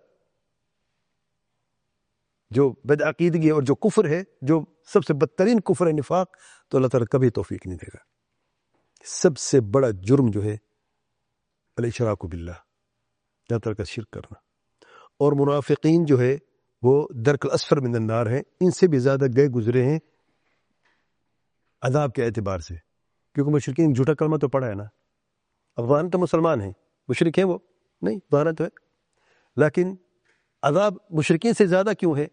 [SPEAKER 1] جو بدعقیدگی اور جو کفر ہے, جو سب سے بدترین کفر ہے نفاق, تو اللہ تعالیٰ کبھی توفیق نہیں دے گا. سب سے بڑا جرم جو ہے الاشراک باللہ, اللہ تعالیٰ کا شرک کرنا. اور منافقین جو ہے وہ درک الاسفل من النار ہیں, ان سے بھی زیادہ گئے گزرے ہیں عذاب کے اعتبار سے, کیونکہ مشرکین جھوٹا کلمہ تو پڑھا ہے نا. افغان تو مسلمان ہیں, مشرک ہیں وہ نہیں, ظاہر تو ہے, لیکن عذاب مشرکین سے زیادہ کیوں ہے؟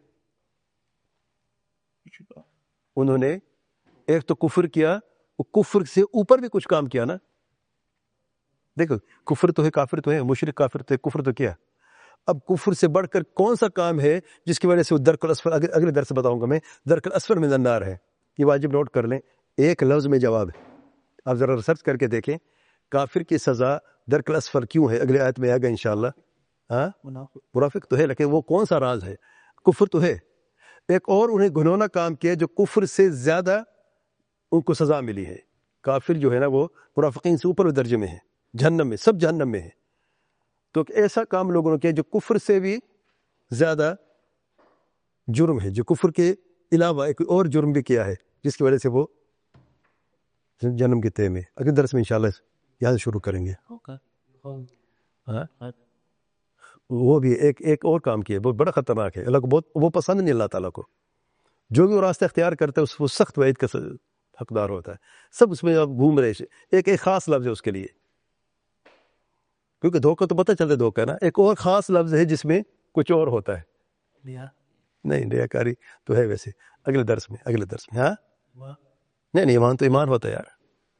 [SPEAKER 1] انہوں نے ایک تو کفر کیا, کفر سے اوپر بھی کچھ کام کیا نا. دیکھو کفر تو ہے, کافر تو ہے, مشرک کافر تو ہے, کفر تو کیا. اب کفر سے بڑھ کر کون سا کام ہے جس کی وجہ سے وہ درک الاسفل, اگلے درس بتاؤں گا میں, درک الاسفل من النار ہے. یہ واجب نوٹ کر لیں, ایک لفظ میں جواب ہے. آپ ذرا ریسرچ کر کے دیکھیں کافر کی سزا درک الاسفل کیوں ہے, اگلے آیت میں آئے گا انشاءاللہ. ہاں منافق تو ہے لیکن وہ کون سا راز ہے؟ کفر تو ہے. ایک اور انہیں گھنونا کام کیا جو کفر سے زیادہ ان کو سزا ملی ہے. کافر جو ہے نا وہ منافقین سے اوپر درجے میں ہے, جہنم میں, سب جہنم میں ہے. تو ایسا کام لوگوں نے کیا جو کفر سے بھی زیادہ جرم ہے, جو کفر کے علاوہ ایک اور جرم بھی کیا ہے جس کی وجہ سے وہ جنم کے تہ میں. اگلے درس میں انشاءاللہ یہاں سے شروع کریں گے. ہاں وہ بھی ایک ایک اور کام کیا ہے, بہت بڑا خطرناک ہے. اللہ کو بہت وہ پسند نہیں, اللہ تعالیٰ کو جو بھی وہ راستہ اختیار کرتا ہے وہ سخت وعید کا حقدار ہوتا ہے. سب اس میں آپ گھوم رہے, ایک ایک خاص لفظ ہے اس کے لیے, کیونکہ دھوکہ تو پتہ چلتا ہے دھوکہ نا. ایک اور خاص لفظ ہے جس میں کچھ اور ہوتا ہے. نہیں ریاکاری تو ہے ویسے, اگلے درس میں اگلے درس میں. ہاں نہیں نہیں, ایمان تو ایمان ہوتا ہے یار.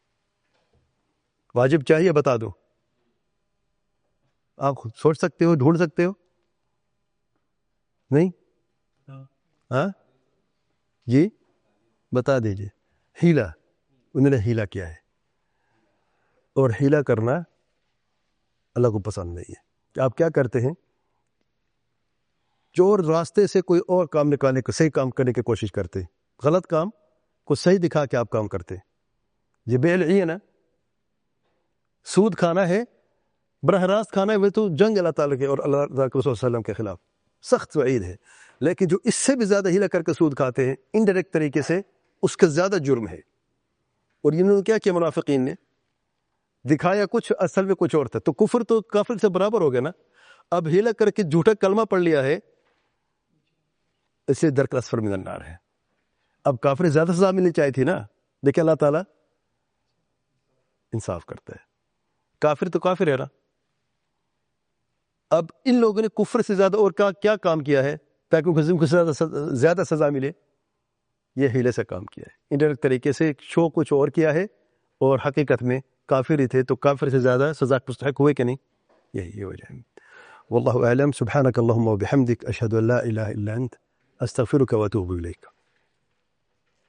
[SPEAKER 1] واجب چاہیے بتا دو, آپ خود سوچ سکتے ہو, ڈھونڈ سکتے ہو. نہیں ہاں جی بتا دیجئے. ہیلا, انہوں نے ہیلا کیا ہے, اور ہیلا کرنا اللہ کو پسند نہیں ہے. کہ آپ کیا کرتے ہیں, چور راستے سے کوئی اور کام نکالنے کو, صحیح کام کرنے کی کوشش کرتے, غلط کام کو صحیح دکھا کے آپ کام کرتے. یہ بے علمی ہے نا. سود کھانا ہے, براہ راست کھانا ہے, وہ تو جنگ اللہ تعالیٰ کے اور اللہ رسول صلی اللہ علیہ وسلم کے خلاف سخت وعید ہے. لیکن جو اس سے بھی زیادہ ہیلا کر کے سود کھاتے ہیں انڈائریکٹ طریقے سے, اس کا زیادہ جرم ہے. اور انہوں نے کیا کیا منافقین نے؟ دکھایا کچھ، اصل میں کچھ اور تھا. تو کفر تو کافر سے برابر ہو گیا نا. اب ہیلا کر کے جھوٹا کلمہ پڑھ لیا ہے، اس سے درک الاسفل من النار ہے. اب کافر زیادہ سزا ملنی چاہیے تھی نا. دیکھیں اللہ تعالیٰ انصاف کرتا ہے. کافر تو کافر ہے نا. اب ان لوگوں نے کفر سے زیادہ اور کیا کام کیا ہے تاکہ ان کو زیادہ سزا ملے؟ یہ ہیلے سے کام کیا ہے، انڈائریکٹ طریقے سے شو کچھ اور کیا ہے، اور حقیقت میں کافر ہی تھے. تو کافر سے زیادہ سزا مستحق ہوئے کہ نہیں؟ یہی یہ وجہ ہے. واللہ اعلم. سبحانک اللہم و بحمدک، اشہد ان لا الہ الا انت، استغفرک و اتوب الیک.